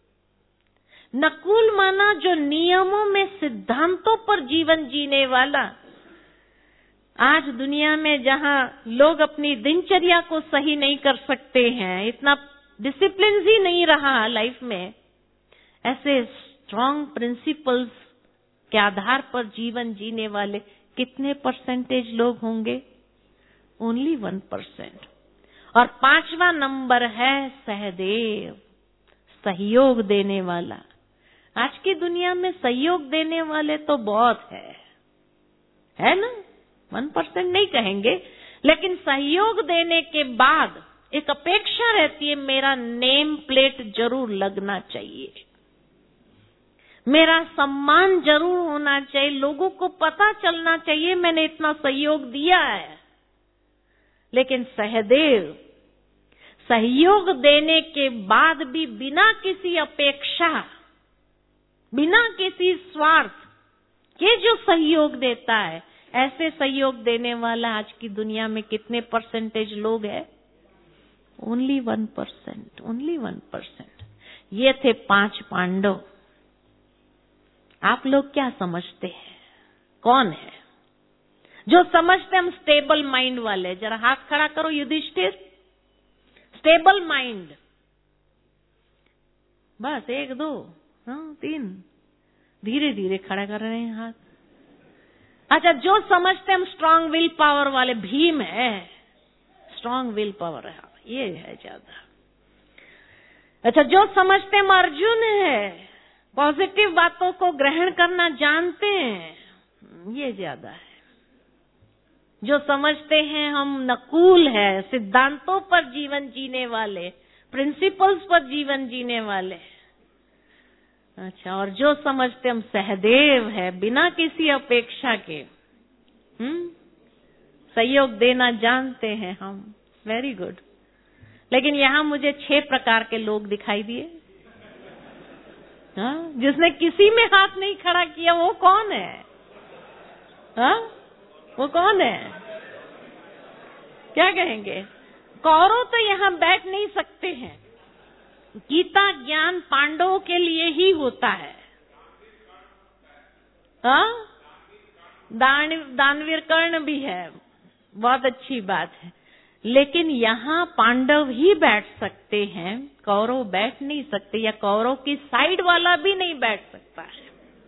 नकुल माना जो नियमों में, सिद्धांतों पर जीवन जीने वाला। आज दुनिया में जहां लोग अपनी दिनचर्या को सही नहीं कर सकते हैं, इतना डिसिप्लिन ही नहीं रहा लाइफ में, ऐसे स्ट्रॉन्ग प्रिंसिपल्स के आधार पर जीवन जीने वाले कितने परसेंटेज लोग होंगे? Only one percent. और पांचवा नंबर है सहदेव, सहयोग देने वाला। आज की दुनिया में सहयोग देने वाले तो बहुत है, है ना? वन परसेंट नहीं कहेंगे, लेकिन सहयोग देने के बाद एक अपेक्षा रहती है, मेरा नेम प्लेट जरूर लगना चाहिए, मेरा सम्मान जरूर होना चाहिए, लोगों को पता चलना चाहिए मैंने इतना सहयोग दिया है। लेकिन सहदेव सहयोग देने के बाद भी बिना किसी अपेक्षा, बिना किसी स्वार्थ के जो सहयोग देता है, ऐसे सहयोग देने वाला आज की दुनिया में कितने परसेंटेज लोग हैं? Only one percent. Only one percent. ये थे पांच पांडव। आप लोग क्या समझते हैं कौन है जो समझते हम स्टेबल माइंड वाले? जरा हाथ खड़ा करो युधिष्ठिर। Stable mind. बस एक दो हाँ तीन, धीरे धीरे खड़ा कर रहे हैं हाथ। अच्छा, जो समझते हम स्ट्रांग विल पावर वाले, भीम है, स्ट्रांग विल पावर है, ये है ज्यादा। अच्छा, जो समझते हम अर्जुन है, पॉजिटिव बातों को ग्रहण करना जानते हैं, ये ज्यादा है। जो समझते हैं हम नकुल है, सिद्धांतों पर जीवन जीने वाले, प्रिंसिपल्स पर जीवन जीने वाले। अच्छा, और जो समझते हम सहदेव है, बिना किसी अपेक्षा के हम्म सहयोग देना जानते हैं हम। Very good. लेकिन यहाँ मुझे छह प्रकार के लोग दिखाई दिए। हाँ, जिसने किसी में हाथ नहीं खड़ा किया वो कौन है? हाँ, वो कौन है? क्या कहेंगे? कौरव तो यहाँ बैठ नहीं सकते हैं। गीता ज्ञान पांडवों के लिए ही होता है। हाँ, दान दानवीर कर्ण भी है, बहुत अच्छी बात है। लेकिन यहाँ पांडव ही बैठ सकते हैं, कौरव बैठ नहीं सकते, या कौरव की साइड वाला भी नहीं बैठ सकता है।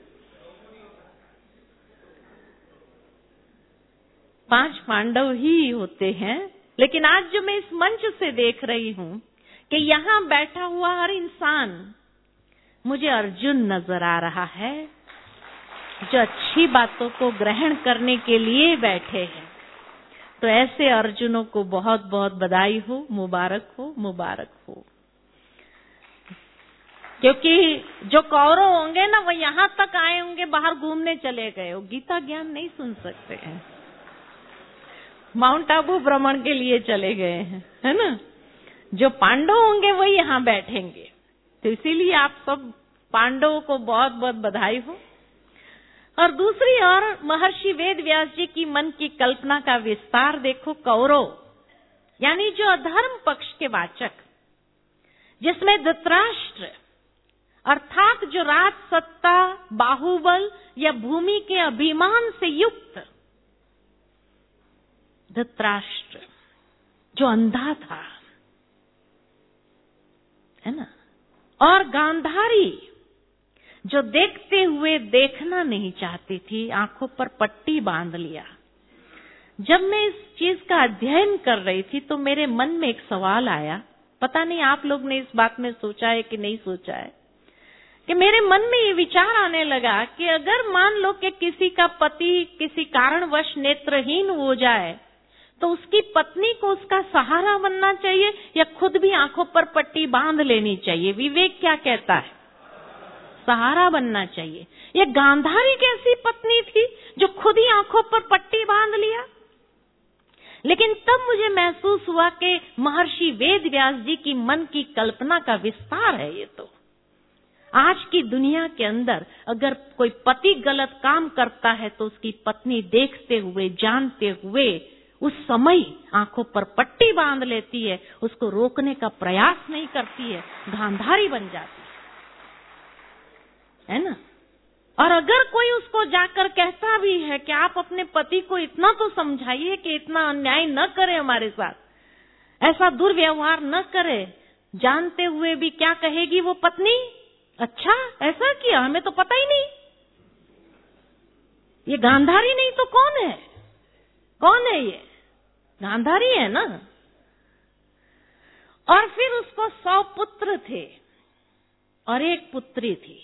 पांच पांडव ही होते हैं। लेकिन आज जो मैं इस मंच से देख रही हूँ कि यहाँ बैठा हुआ हर इंसान मुझे अर्जुन नजर आ रहा है, जो अच्छी बातों को ग्रहण करने के लिए बैठे हैं। तो ऐसे अर्जुनों को बहुत बहुत बधाई हो, मुबारक हो, मुबारक हो। क्योंकि जो कौरव होंगे ना, वो यहाँ तक आए होंगे, बाहर घूमने चले गए हो, गीता ज्ञान नहीं सुन सकते हैं। माउंट आबू भ्रमण के लिए चले गए हैं, है ना। जो पांडव होंगे वही यहाँ बैठेंगे। तो इसीलिए आप सब पांडवों को बहुत बहुत बधाई हो। और दूसरी ओर महर्षि वेद व्यास जी की मन की कल्पना का विस्तार देखो। कौरव यानी जो अधर्म पक्ष के वाचक, जिसमें धृतराष्ट्र अर्थात जो राज सत्ता, बाहुबल या भूमि के अभिमान से युक्त धृतराष्ट्र जो अंधा था, है ना, और गांधारी जो देखते हुए देखना नहीं चाहती थी, आंखों पर पट्टी बांध लिया। जब मैं इस चीज का अध्ययन कर रही थी तो मेरे मन में एक सवाल आया, पता नहीं आप लोग ने इस बात में सोचा है कि नहीं सोचा है, कि मेरे मन में ये विचार आने लगा कि अगर मान लो कि किसी का पति किसी कारणवश नेत्रहीन हो जाए तो उसकी पत्नी को उसका सहारा बनना चाहिए या खुद भी आंखों पर पट्टी बांध लेनी चाहिए? विवेक क्या कहता है? सहारा बनना चाहिए। ये गांधारी कैसी पत्नी थी जो खुद ही आंखों पर पट्टी बांध लिया? लेकिन तब मुझे महसूस हुआ कि महर्षि वेद व्यास जी की मन की कल्पना का विस्तार है ये। तो आज की दुनिया के अंदर अगर कोई पति गलत काम करता है तो उसकी पत्नी देखते हुए जानते हुए उस समय आंखों पर पट्टी बांध लेती है, उसको रोकने का प्रयास नहीं करती है, गांधारी बन जाती है, है ना। और अगर कोई उसको जाकर कहता भी है कि आप अपने पति को इतना तो समझाइए कि इतना अन्याय न करे हमारे साथ, ऐसा दुर्व्यवहार न करे, जानते हुए भी क्या कहेगी वो पत्नी? अच्छा ऐसा किया, हमें तो पता ही नहीं। ये गांधारी नहीं तो कौन है? कौन है ये? गांधारी है ना। और फिर उसको सौ पुत्र थे और एक पुत्री थी।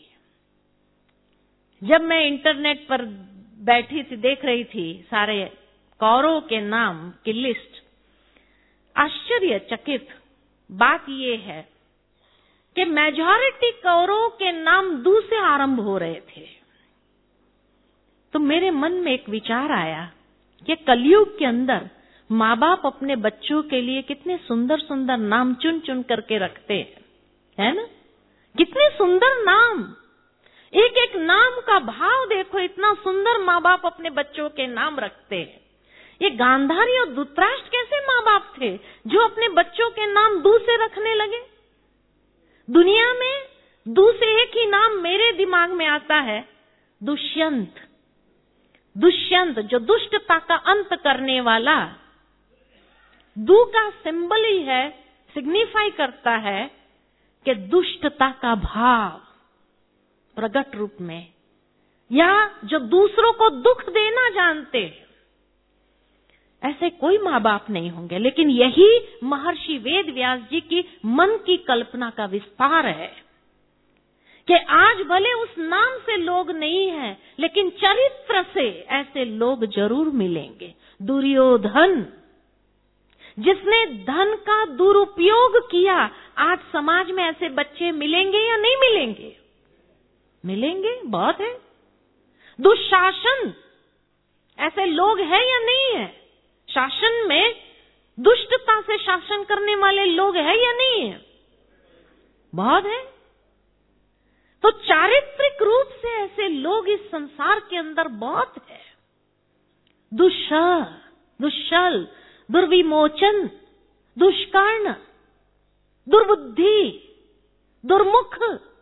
जब मैं इंटरनेट पर बैठी थी, देख रही थी सारे कौरवों के नाम की लिस्ट, आश्चर्यचकित बात ये है कि मेजॉरिटी कौरवों के नाम दू से आरंभ हो रहे थे। तो मेरे मन में एक विचार आया कि कलयुग के अंदर माँ बाप अपने बच्चों के लिए कितने सुंदर सुंदर नाम चुन चुन करके रखते हैं, है ना। कितने सुंदर नाम, एक एक नाम का भाव देखो, इतना सुंदर माँ बाप अपने बच्चों के नाम रखते हैं। ये गांधारी और धृतराष्ट्र कैसे माँ बाप थे जो अपने बच्चों के नाम दू से रखने लगे? दुनिया में दू से एक ही नाम मेरे दिमाग में आता है, दुष्यंत। दुष्यंत जो दुष्टता का अंत करने वाला, दू का सिंबल ही है, सिग्निफाई करता है कि दुष्टता का भाव प्रकट रूप में, या जो दूसरों को दुख देना जानते। ऐसे कोई माँ बाप नहीं होंगे, लेकिन यही महर्षि वेद व्यास जी की मन की कल्पना का विस्तार है कि आज भले उस नाम से लोग नहीं हैं, लेकिन चरित्र से ऐसे लोग जरूर मिलेंगे। दुर्योधन जिसने धन का दुरुपयोग किया, आज समाज में ऐसे बच्चे मिलेंगे या नहीं मिलेंगे? मिलेंगे, बहुत है। दुशासन ऐसे लोग हैं या नहीं है? शासन में दुष्टता से शासन करने वाले लोग हैं या नहीं है? बहुत है। तो चारित्रिक रूप से ऐसे लोग इस संसार के अंदर बहुत है। दुष्ल, दुष्ल, दुर्विमोचन, दुष्कर्ण, दुर्बुद्धि, दुर्मुख,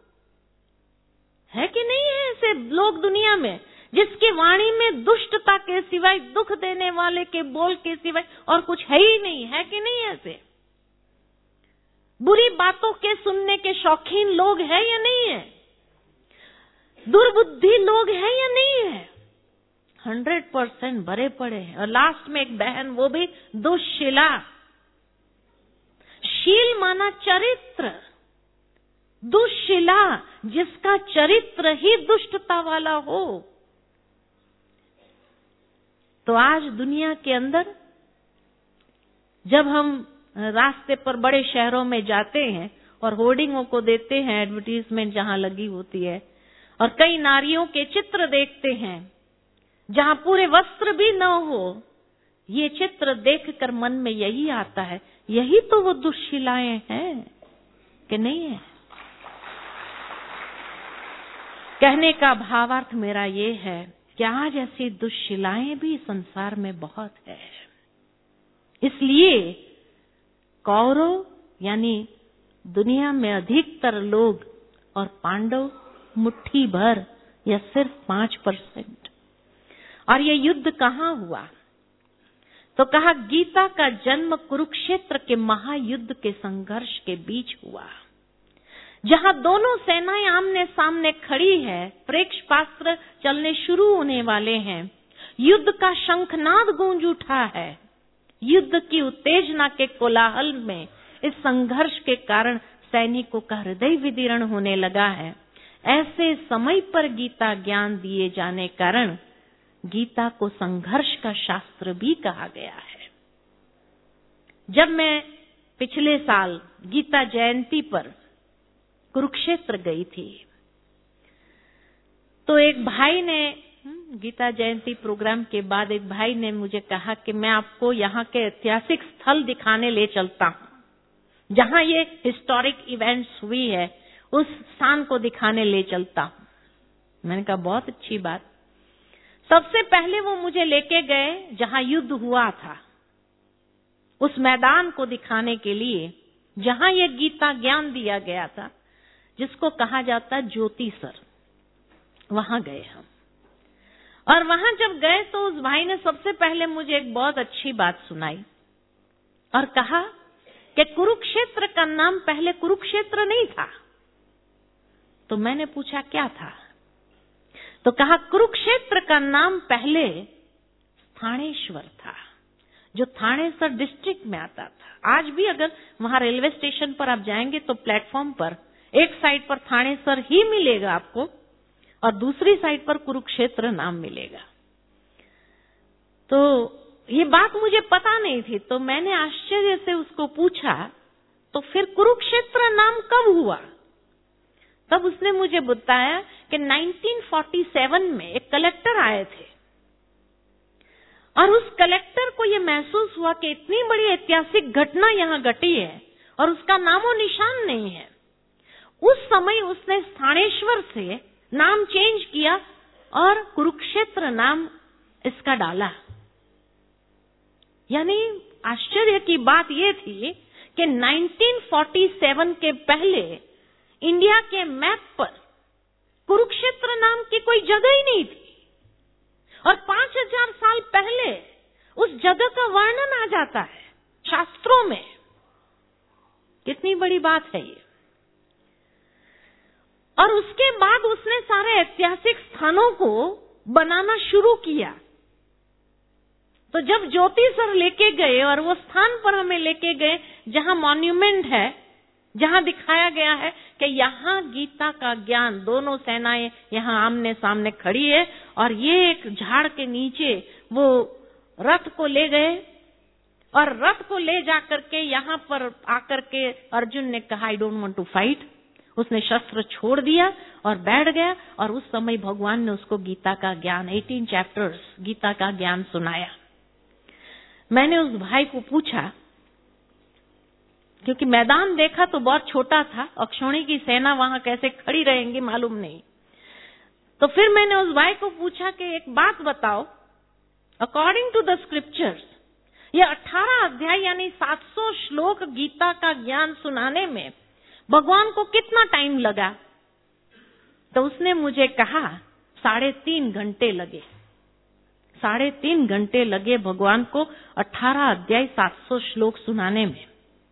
है कि नहीं है ऐसे लोग दुनिया में, जिसके वाणी में दुष्टता के सिवाय, दुख देने वाले के बोल के सिवाय और कुछ है ही नहीं, है कि नहीं ऐसे? बुरी बातों के सुनने के शौकीन लोग हैं या नहीं है? दुर्बुद्धि लोग हैं या नहीं है? हंड्रेड परसेंट भरे पड़े हैं। और लास्ट में एक बहन, वो भी दुश्शीला। शील माना चरित्र, दुश्शीला जिसका चरित्र ही दुष्टता वाला हो। तो आज दुनिया के अंदर जब हम रास्ते पर बड़े शहरों में जाते हैं और होर्डिंगों को देते हैं, एडवर्टीजमेंट जहां लगी होती है, और कई नारियों के चित्र देखते हैं जहां पूरे वस्त्र भी न हो, ये चित्र देखकर मन में यही आता है, यही तो वो दुश्शिलाएं हैं कि नहीं है। कहने का भावार्थ मेरा ये है कि आज ऐसी दुश्शिलाएं भी संसार में बहुत है। इसलिए कौरव यानी दुनिया में अधिकतर लोग और पांडव मुट्ठी भर या सिर्फ पांच परसेंट। और ये युद्ध कहाँ हुआ? तो कहा गीता का जन्म कुरुक्षेत्र के महायुद्ध के संघर्ष के बीच हुआ, जहां दोनों सेनाएं आमने सामने खड़ी है, प्रेक्षपास्त्र चलने शुरू होने वाले हैं, युद्ध का शंखनाद गूंज उठा है। युद्ध की उत्तेजना के कोलाहल में इस संघर्ष के कारण सैनिकों का हृदय विदीर्ण होने लगा है। ऐसे समय पर गीता ज्ञान दिए जाने कारण गीता को संघर्ष का शास्त्र भी कहा गया है। जब मैं पिछले साल गीता जयंती पर कुरुक्षेत्र गई थी, तो एक भाई ने, गीता जयंती प्रोग्राम के बाद एक भाई ने मुझे कहा कि मैं आपको यहाँ के ऐतिहासिक स्थल दिखाने ले चलता हूँ, जहाँ ये हिस्टोरिक इवेंट्स हुई है, उस स्थान को दिखाने ले चलता हूँ। मैंने कहा बहुत अच्छी बात। सबसे पहले वो मुझे लेके गए जहाँ युद्ध हुआ था, उस मैदान को दिखाने के लिए जहाँ ये गीता ज्ञान दिया गया था, जिसको कहा जाता ज्योतिसर। वहां गए हम, और वहां जब गए तो उस भाई ने सबसे पहले मुझे एक बहुत अच्छी बात सुनाई और कहा कि कुरुक्षेत्र का नाम पहले कुरुक्षेत्र नहीं था। तो मैंने पूछा क्या था? तो कहा कुरुक्षेत्र का नाम पहले थानेश्वर था, जो थानेसर डिस्ट्रिक्ट में आता था। आज भी अगर वहां रेलवे स्टेशन पर आप जाएंगे तो प्लेटफॉर्म पर एक साइड पर थानेसर ही मिलेगा आपको, और दूसरी साइड पर कुरुक्षेत्र नाम मिलेगा। तो ये बात मुझे पता नहीं थी, तो मैंने आश्चर्य से उसको पूछा, तो फिर कुरुक्षेत्र नाम कब हुआ? तब उसने मुझे बताया कि उन्नीस सौ सैंतालीस में एक कलेक्टर आए थे, और उस कलेक्टर को ये महसूस हुआ कि इतनी बड़ी ऐतिहासिक घटना यहाँ घटी है और उसका नामो निशान नहीं है। उस समय उसने स्थानेश्वर से नाम चेंज किया और कुरुक्षेत्र नाम इसका डाला। यानी आश्चर्य की बात यह थी कि उन्नीस सौ सैंतालीस के पहले इंडिया के मैप पर कुरुक्षेत्र नाम की कोई जगह ही नहीं थी, और पांच हजार साल पहले उस जगह का वर्णन आ जाता है शास्त्रों में। कितनी बड़ी बात है ये। और उसके बाद उसने सारे ऐतिहासिक स्थानों को बनाना शुरू किया। तो जब ज्योतिसर लेके गए और वो स्थान पर हमें लेके गए जहां मॉन्यूमेंट है, जहां दिखाया गया है कि यहाँ गीता का ज्ञान, दोनों सेनाएं यहाँ आमने सामने खड़ी है, और ये एक झाड़ के नीचे वो रथ को ले गए, और रथ को ले जाकर के यहाँ पर आकर के अर्जुन ने कहा I don't want to fight. उसने शस्त्र छोड़ दिया और बैठ गया, और उस समय भगवान ने उसको गीता का ज्ञान, अठारह चैप्टर्स गीता का ज्ञान सुनाया। मैंने उस भाई को पूछा, क्योंकि मैदान देखा तो बहुत छोटा था, अक्षौणी की सेना वहां कैसे खड़ी रहेंगी मालूम नहीं। तो फिर मैंने उस भाई को पूछा कि एक बात बताओ, अकॉर्डिंग टू द स्क्रिप्चर्स ये अठारह अध्याय यानी सात सौ श्लोक गीता का ज्ञान सुनाने में भगवान को कितना टाइम लगा? तो उसने मुझे कहा साढ़े तीन घंटे लगे। साढ़े तीन घंटे लगे भगवान को अठारह अध्याय सात सौ श्लोक सुनाने में।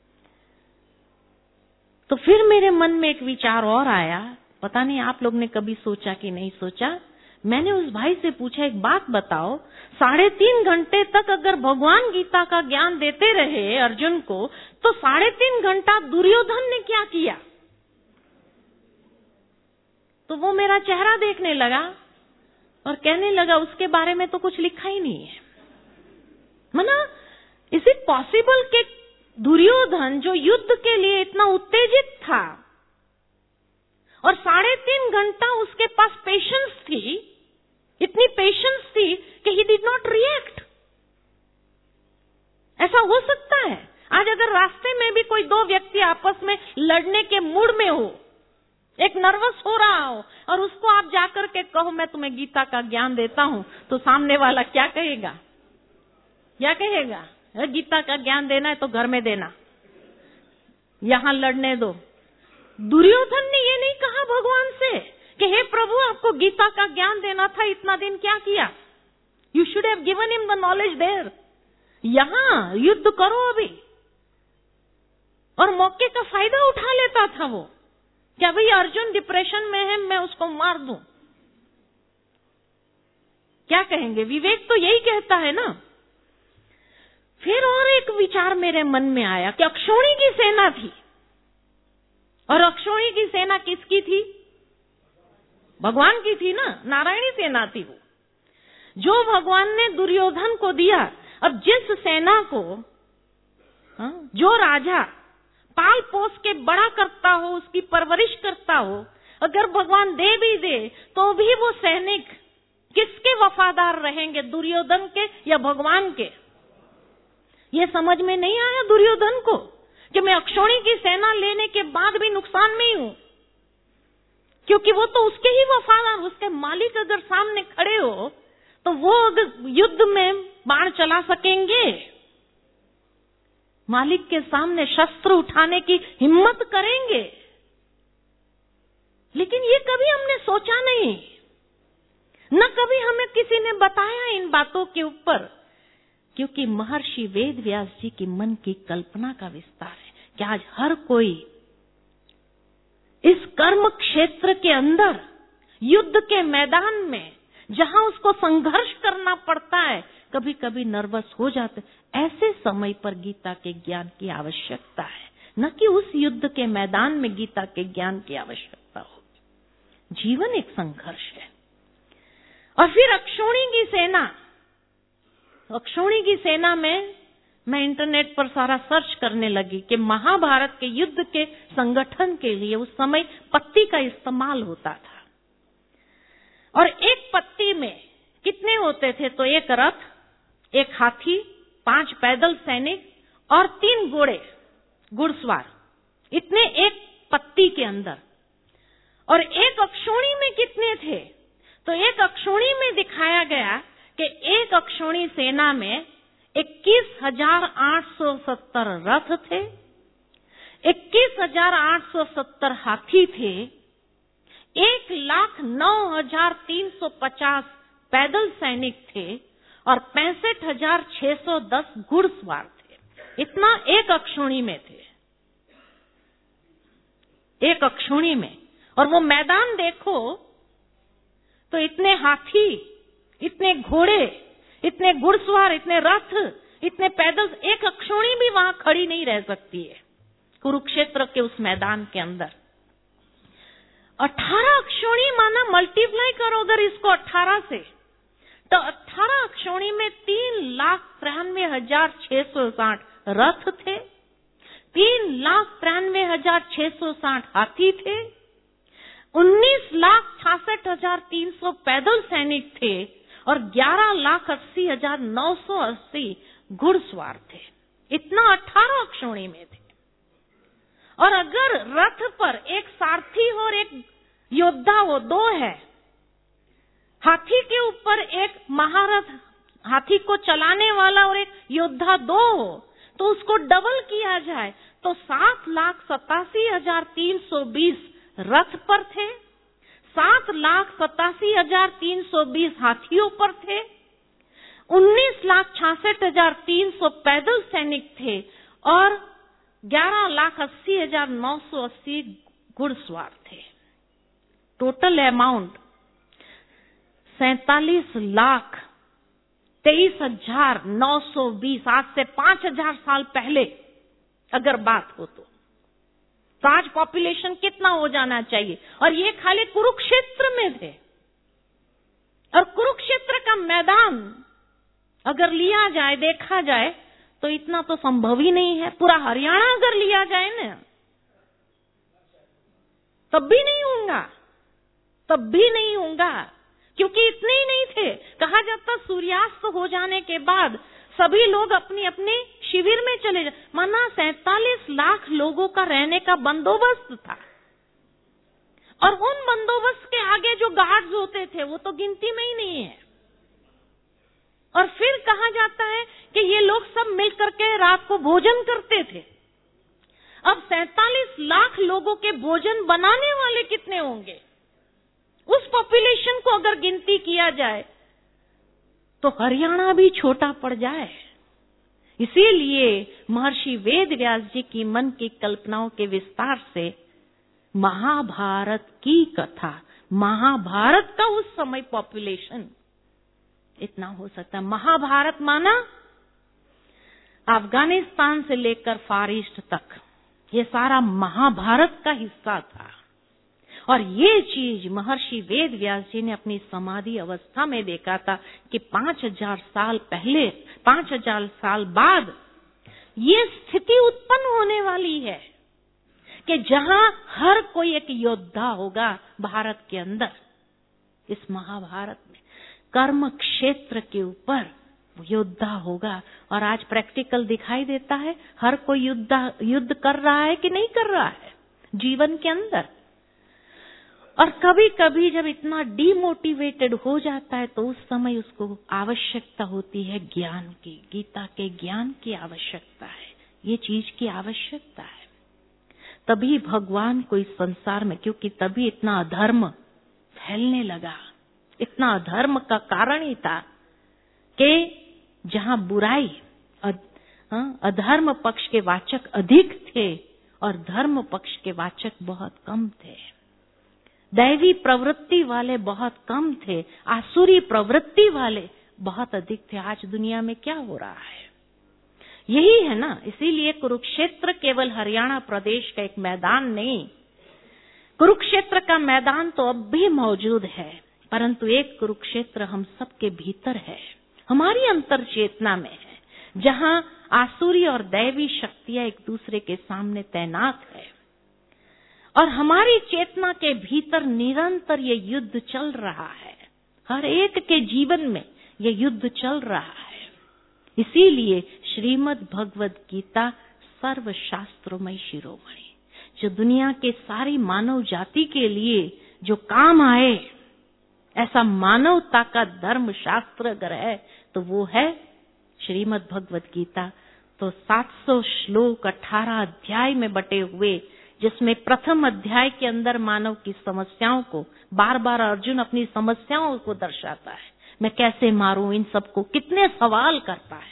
तो फिर मेरे मन में एक विचार और आया, पता नहीं आप लोग ने कभी सोचा कि नहीं सोचा। मैंने उस भाई से पूछा एक बात बताओ, साढ़े तीन घंटे तक अगर भगवान गीता का ज्ञान देते रहे अर्जुन को, तो साढ़े तीन घंटा दुर्योधन ने क्या किया? तो वो मेरा चेहरा देखने लगा और कहने लगा उसके बारे में तो कुछ लिखा ही नहीं है। मना इज इट पॉसिबल कि दुर्योधन जो युद्ध के लिए इतना उत्तेजित था और साढ़े तीन घंटा उसके पास पेशेंस थी, इतनी पेशेंस थी कि ही डिड नॉट रिएक्ट। कोई दो व्यक्ति आपस में लड़ने के मूड में हो, एक नर्वस हो रहा हो, और उसको आप जाकर के कहो मैं तुम्हें गीता का ज्ञान देता हूं, तो सामने वाला क्या कहेगा? क्या कहेगा? गीता का ज्ञान देना है तो घर में देना, यहां लड़ने दो। दुर्योधन ने ये नहीं कहा भगवान से कि हे प्रभु आपको गीता का ज्ञान देना था, इतना दिन क्या किया? You should have given him the knowledge there. यहां युद्ध करो अभी। और मौके का फायदा उठा लेता था वो, क्या भाई अर्जुन डिप्रेशन में है, मैं उसको मार दूं। क्या कहेंगे? विवेक तो यही कहता है ना। फिर और एक विचार मेरे मन में आया कि अक्षौणी की सेना थी, और अक्षौणी की सेना किसकी थी? भगवान की थी ना, नारायणी सेना थी वो, जो भगवान ने दुर्योधन को दिया। अब जिस सेना को हाँ, जो राजा पाल पोस के बड़ा करता हो, उसकी परवरिश करता हो, अगर भगवान दे भी दे तो भी वो सैनिक किसके वफादार रहेंगे, दुर्योधन के या भगवान के? ये समझ में नहीं आया दुर्योधन को कि मैं अक्षौणी की सेना लेने के बाद भी नुकसान में ही हूं, क्योंकि वो तो उसके ही वफादार, उसके मालिक अगर सामने खड़े हो तो वो अगर युद्ध में बाण चला सकेंगे, मालिक के सामने शस्त्र उठाने की हिम्मत करेंगे। लेकिन ये कभी हमने सोचा नहीं, न कभी हमें किसी ने बताया इन बातों के ऊपर, क्योंकि महर्षि वेद व्यास जी की मन की कल्पना का विस्तार है कि आज हर कोई इस कर्म क्षेत्र के अंदर, युद्ध के मैदान में, जहां उसको संघर्ष करना पड़ता है, कभी कभी नर्वस हो जाते। ऐसे समय पर गीता के ज्ञान की आवश्यकता है, न कि उस युद्ध के मैदान में गीता के ज्ञान की आवश्यकता हो। जीवन एक संघर्ष है। और फिर अक्षौणी की सेना, अक्षौणी की सेना में मैं इंटरनेट पर सारा सर्च करने लगी कि महाभारत के युद्ध के संगठन के लिए उस समय पत्ती का इस्तेमाल होता था, और एक पत्ती में कितने होते थे? तो एक रथ, एक हाथी, पांच पैदल सैनिक और तीन घोड़े घुड़सवार, इतने एक पत्ती के अंदर। और एक अक्षौणी में कितने थे? तो एक अक्षौणी में दिखाया गया कि एक अक्षौणी सेना में इक्कीस हजार आठ सौ सत्तर रथ थे, इक्कीस हजार आठ सौ सत्तर हाथी थे, एक लाख नौ हजार तीन सौ पचास पैदल सैनिक थे, और पैंसठ हजार छह सौ दस घुड़सवार थे। इतना एक अक्षौणी में थे, एक अक्षौणी में। और वो मैदान देखो तो इतने हाथी, इतने घोड़े, इतने घुड़सवार, इतने रथ, इतने पैदल, एक अक्षौणी भी वहां खड़ी नहीं रह सकती है कुरुक्षेत्र के उस मैदान के अंदर। अठारह अक्षौणी माना, मल्टीप्लाई करो अगर इसको अठारह से, तो अठारह अक्षौणी में तीन लाख तिरानवे हजार छह सौ साठ रथ थे, तीन लाख तिरानवे हजार छह सौ साठ हाथी थे, उन्नीस लाख छियासठ हजार तीन सौ पैदल सैनिक थे, और ग्यारह लाख अस्सी हजार नौ सौ अस्सी घुड़सवार थे। इतना अठारह अक्षौणी में थे। और अगर रथ पर एक सारथी हो और एक योद्धा हो, दो है, हाथी के ऊपर एक महारथ, हाथी को चलाने वाला और एक योद्धा दो हो, तो उसको डबल किया जाए तो सात लाख सतासी हजार तीन सौ बीस रथ पर थे, सात लाख सतासी हजार तीन सौ बीस हाथियों पर थे, उन्नीस लाख छियासठ हजार तीन सौ पैदल सैनिक थे, और ग्यारह लाख अस्सी हजार नौ सौ अस्सी घुड़सवार थे। टोटल अमाउंट सैतालीस लाख तेईस हजार नौ सौ बीस। आज से पांच हजार साल पहले अगर बात हो तो, तो आज पॉपुलेशन कितना हो जाना चाहिए? और ये खाली कुरुक्षेत्र में थे। और कुरुक्षेत्र का मैदान अगर लिया जाए, देखा जाए, तो इतना तो संभव ही नहीं है। पूरा हरियाणा अगर लिया जाए ना, तब भी नहीं होगा, तब भी नहीं होगा, क्योंकि इतने ही नहीं थे। कहा जाता सूर्यास्त हो जाने के बाद सभी लोग अपनी अपनी शिविर में चले जाओ। माना सैतालीस लाख लोगों का रहने का बंदोबस्त था, और उन बंदोबस्त के आगे जो गार्ड्स होते थे वो तो गिनती में ही नहीं है। और फिर कहा जाता है कि ये लोग सब मिलकर के रात को भोजन करते थे। अब सैतालीस लाख लोगों के भोजन बनाने वाले कितने होंगे? उस पॉपुलेशन को अगर गिनती किया जाए तो हरियाणा भी छोटा पड़ जाए। इसीलिए महर्षि वेद व्यास जी की मन की कल्पनाओं के विस्तार से महाभारत की कथा, महाभारत का उस समय पॉपुलेशन इतना हो सकता है। महाभारत माना अफगानिस्तान से लेकर फार ईस्ट तक, ये सारा महाभारत का हिस्सा था। और ये चीज महर्षि वेद व्यास जी ने अपनी समाधि अवस्था में देखा था कि पांच हजार साल पहले, पांच हजार साल बाद ये स्थिति उत्पन्न होने वाली है कि जहां हर कोई एक योद्धा होगा भारत के अंदर। इस महाभारत में कर्म क्षेत्र के ऊपर योद्धा होगा। और आज प्रैक्टिकल दिखाई देता है, हर कोई युद्ध युद्ध कर रहा है कि नहीं कर रहा है जीवन के अंदर। और कभी कभी जब इतना डीमोटिवेटेड हो जाता है तो उस समय उसको आवश्यकता होती है ज्ञान की, गीता के ज्ञान की आवश्यकता है, ये चीज की आवश्यकता है। तभी भगवान को इस संसार में, क्योंकि तभी इतना अधर्म फैलने लगा। इतना अधर्म का कारण ही था कि जहां बुराई, अधर्म पक्ष के वाचक अधिक थे और धर्म पक्ष के वाचक बहुत कम थे। दैवी प्रवृत्ति वाले बहुत कम थे, आसुरी प्रवृत्ति वाले बहुत अधिक थे। आज दुनिया में क्या हो रहा है? यही है ना। इसीलिए कुरुक्षेत्र केवल हरियाणा प्रदेश का एक मैदान नहीं, कुरुक्षेत्र का मैदान तो अब भी मौजूद है, परंतु एक कुरुक्षेत्र हम सबके भीतर है, हमारी अंतर चेतना में है, जहां आसुरी और दैवी शक्तियां एक दूसरे के सामने तैनात है। और हमारी चेतना के भीतर निरंतर ये युद्ध चल रहा है, हर एक के जीवन में ये युद्ध चल रहा है। इसीलिए श्रीमद् भगवद गीता सर्वशास्त्रोमय शिरोमणि, जो दुनिया के सारी मानव जाति के लिए जो काम आए, ऐसा मानवता का धर्म शास्त्र अगर है तो वो है श्रीमद् भगवद गीता। तो सात सौ श्लोक अठारह अध्याय में बटे हुए, जिसमें प्रथम अध्याय के अंदर मानव की समस्याओं को बार बार अर्जुन अपनी समस्याओं को दर्शाता है, मैं कैसे मारूं इन सबको, कितने सवाल करता है।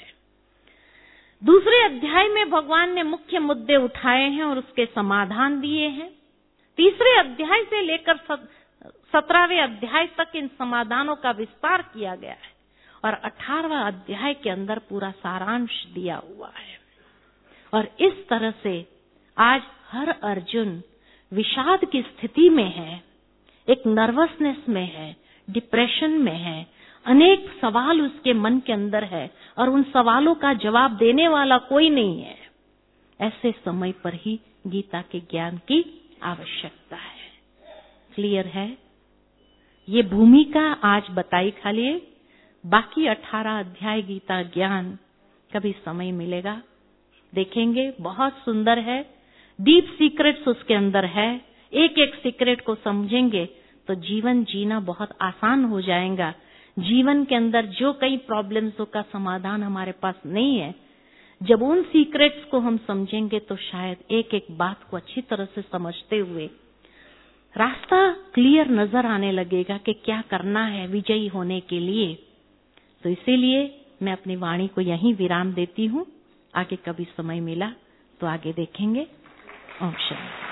दूसरे अध्याय में भगवान ने मुख्य मुद्दे उठाए हैं और उसके समाधान दिए हैं। तीसरे अध्याय से लेकर सत्रहवें अध्याय तक इन समाधानों का विस्तार किया गया है और अठारहवां अध्याय के अंदर पूरा सारांश दिया हुआ है। और इस तरह से आज हर अर्जुन विषाद की स्थिति में है, एक नर्वसनेस में है, डिप्रेशन में है, अनेक सवाल उसके मन के अंदर है और उन सवालों का जवाब देने वाला कोई नहीं है। ऐसे समय पर ही गीता के ज्ञान की आवश्यकता है। क्लियर है? ये भूमिका आज बताई खाली, बाकी अठारह अध्याय गीता ज्ञान कभी समय मिलेगा देखेंगे। बहुत सुंदर है, डीप सीक्रेट्स उसके अंदर है। एक एक सीक्रेट को समझेंगे तो जीवन जीना बहुत आसान हो जाएगा। जीवन के अंदर जो कई प्रॉब्लम्सों का समाधान हमारे पास नहीं है, जब उन सीक्रेट्स को हम समझेंगे तो शायद एक एक बात को अच्छी तरह से समझते हुए रास्ता क्लियर नजर आने लगेगा कि क्या करना है विजयी होने के लिए। तो इसीलिए मैं अपनी वाणी को यहीं विराम देती हूँ। आगे कभी समय मिला तो आगे देखेंगे। ओम शांति।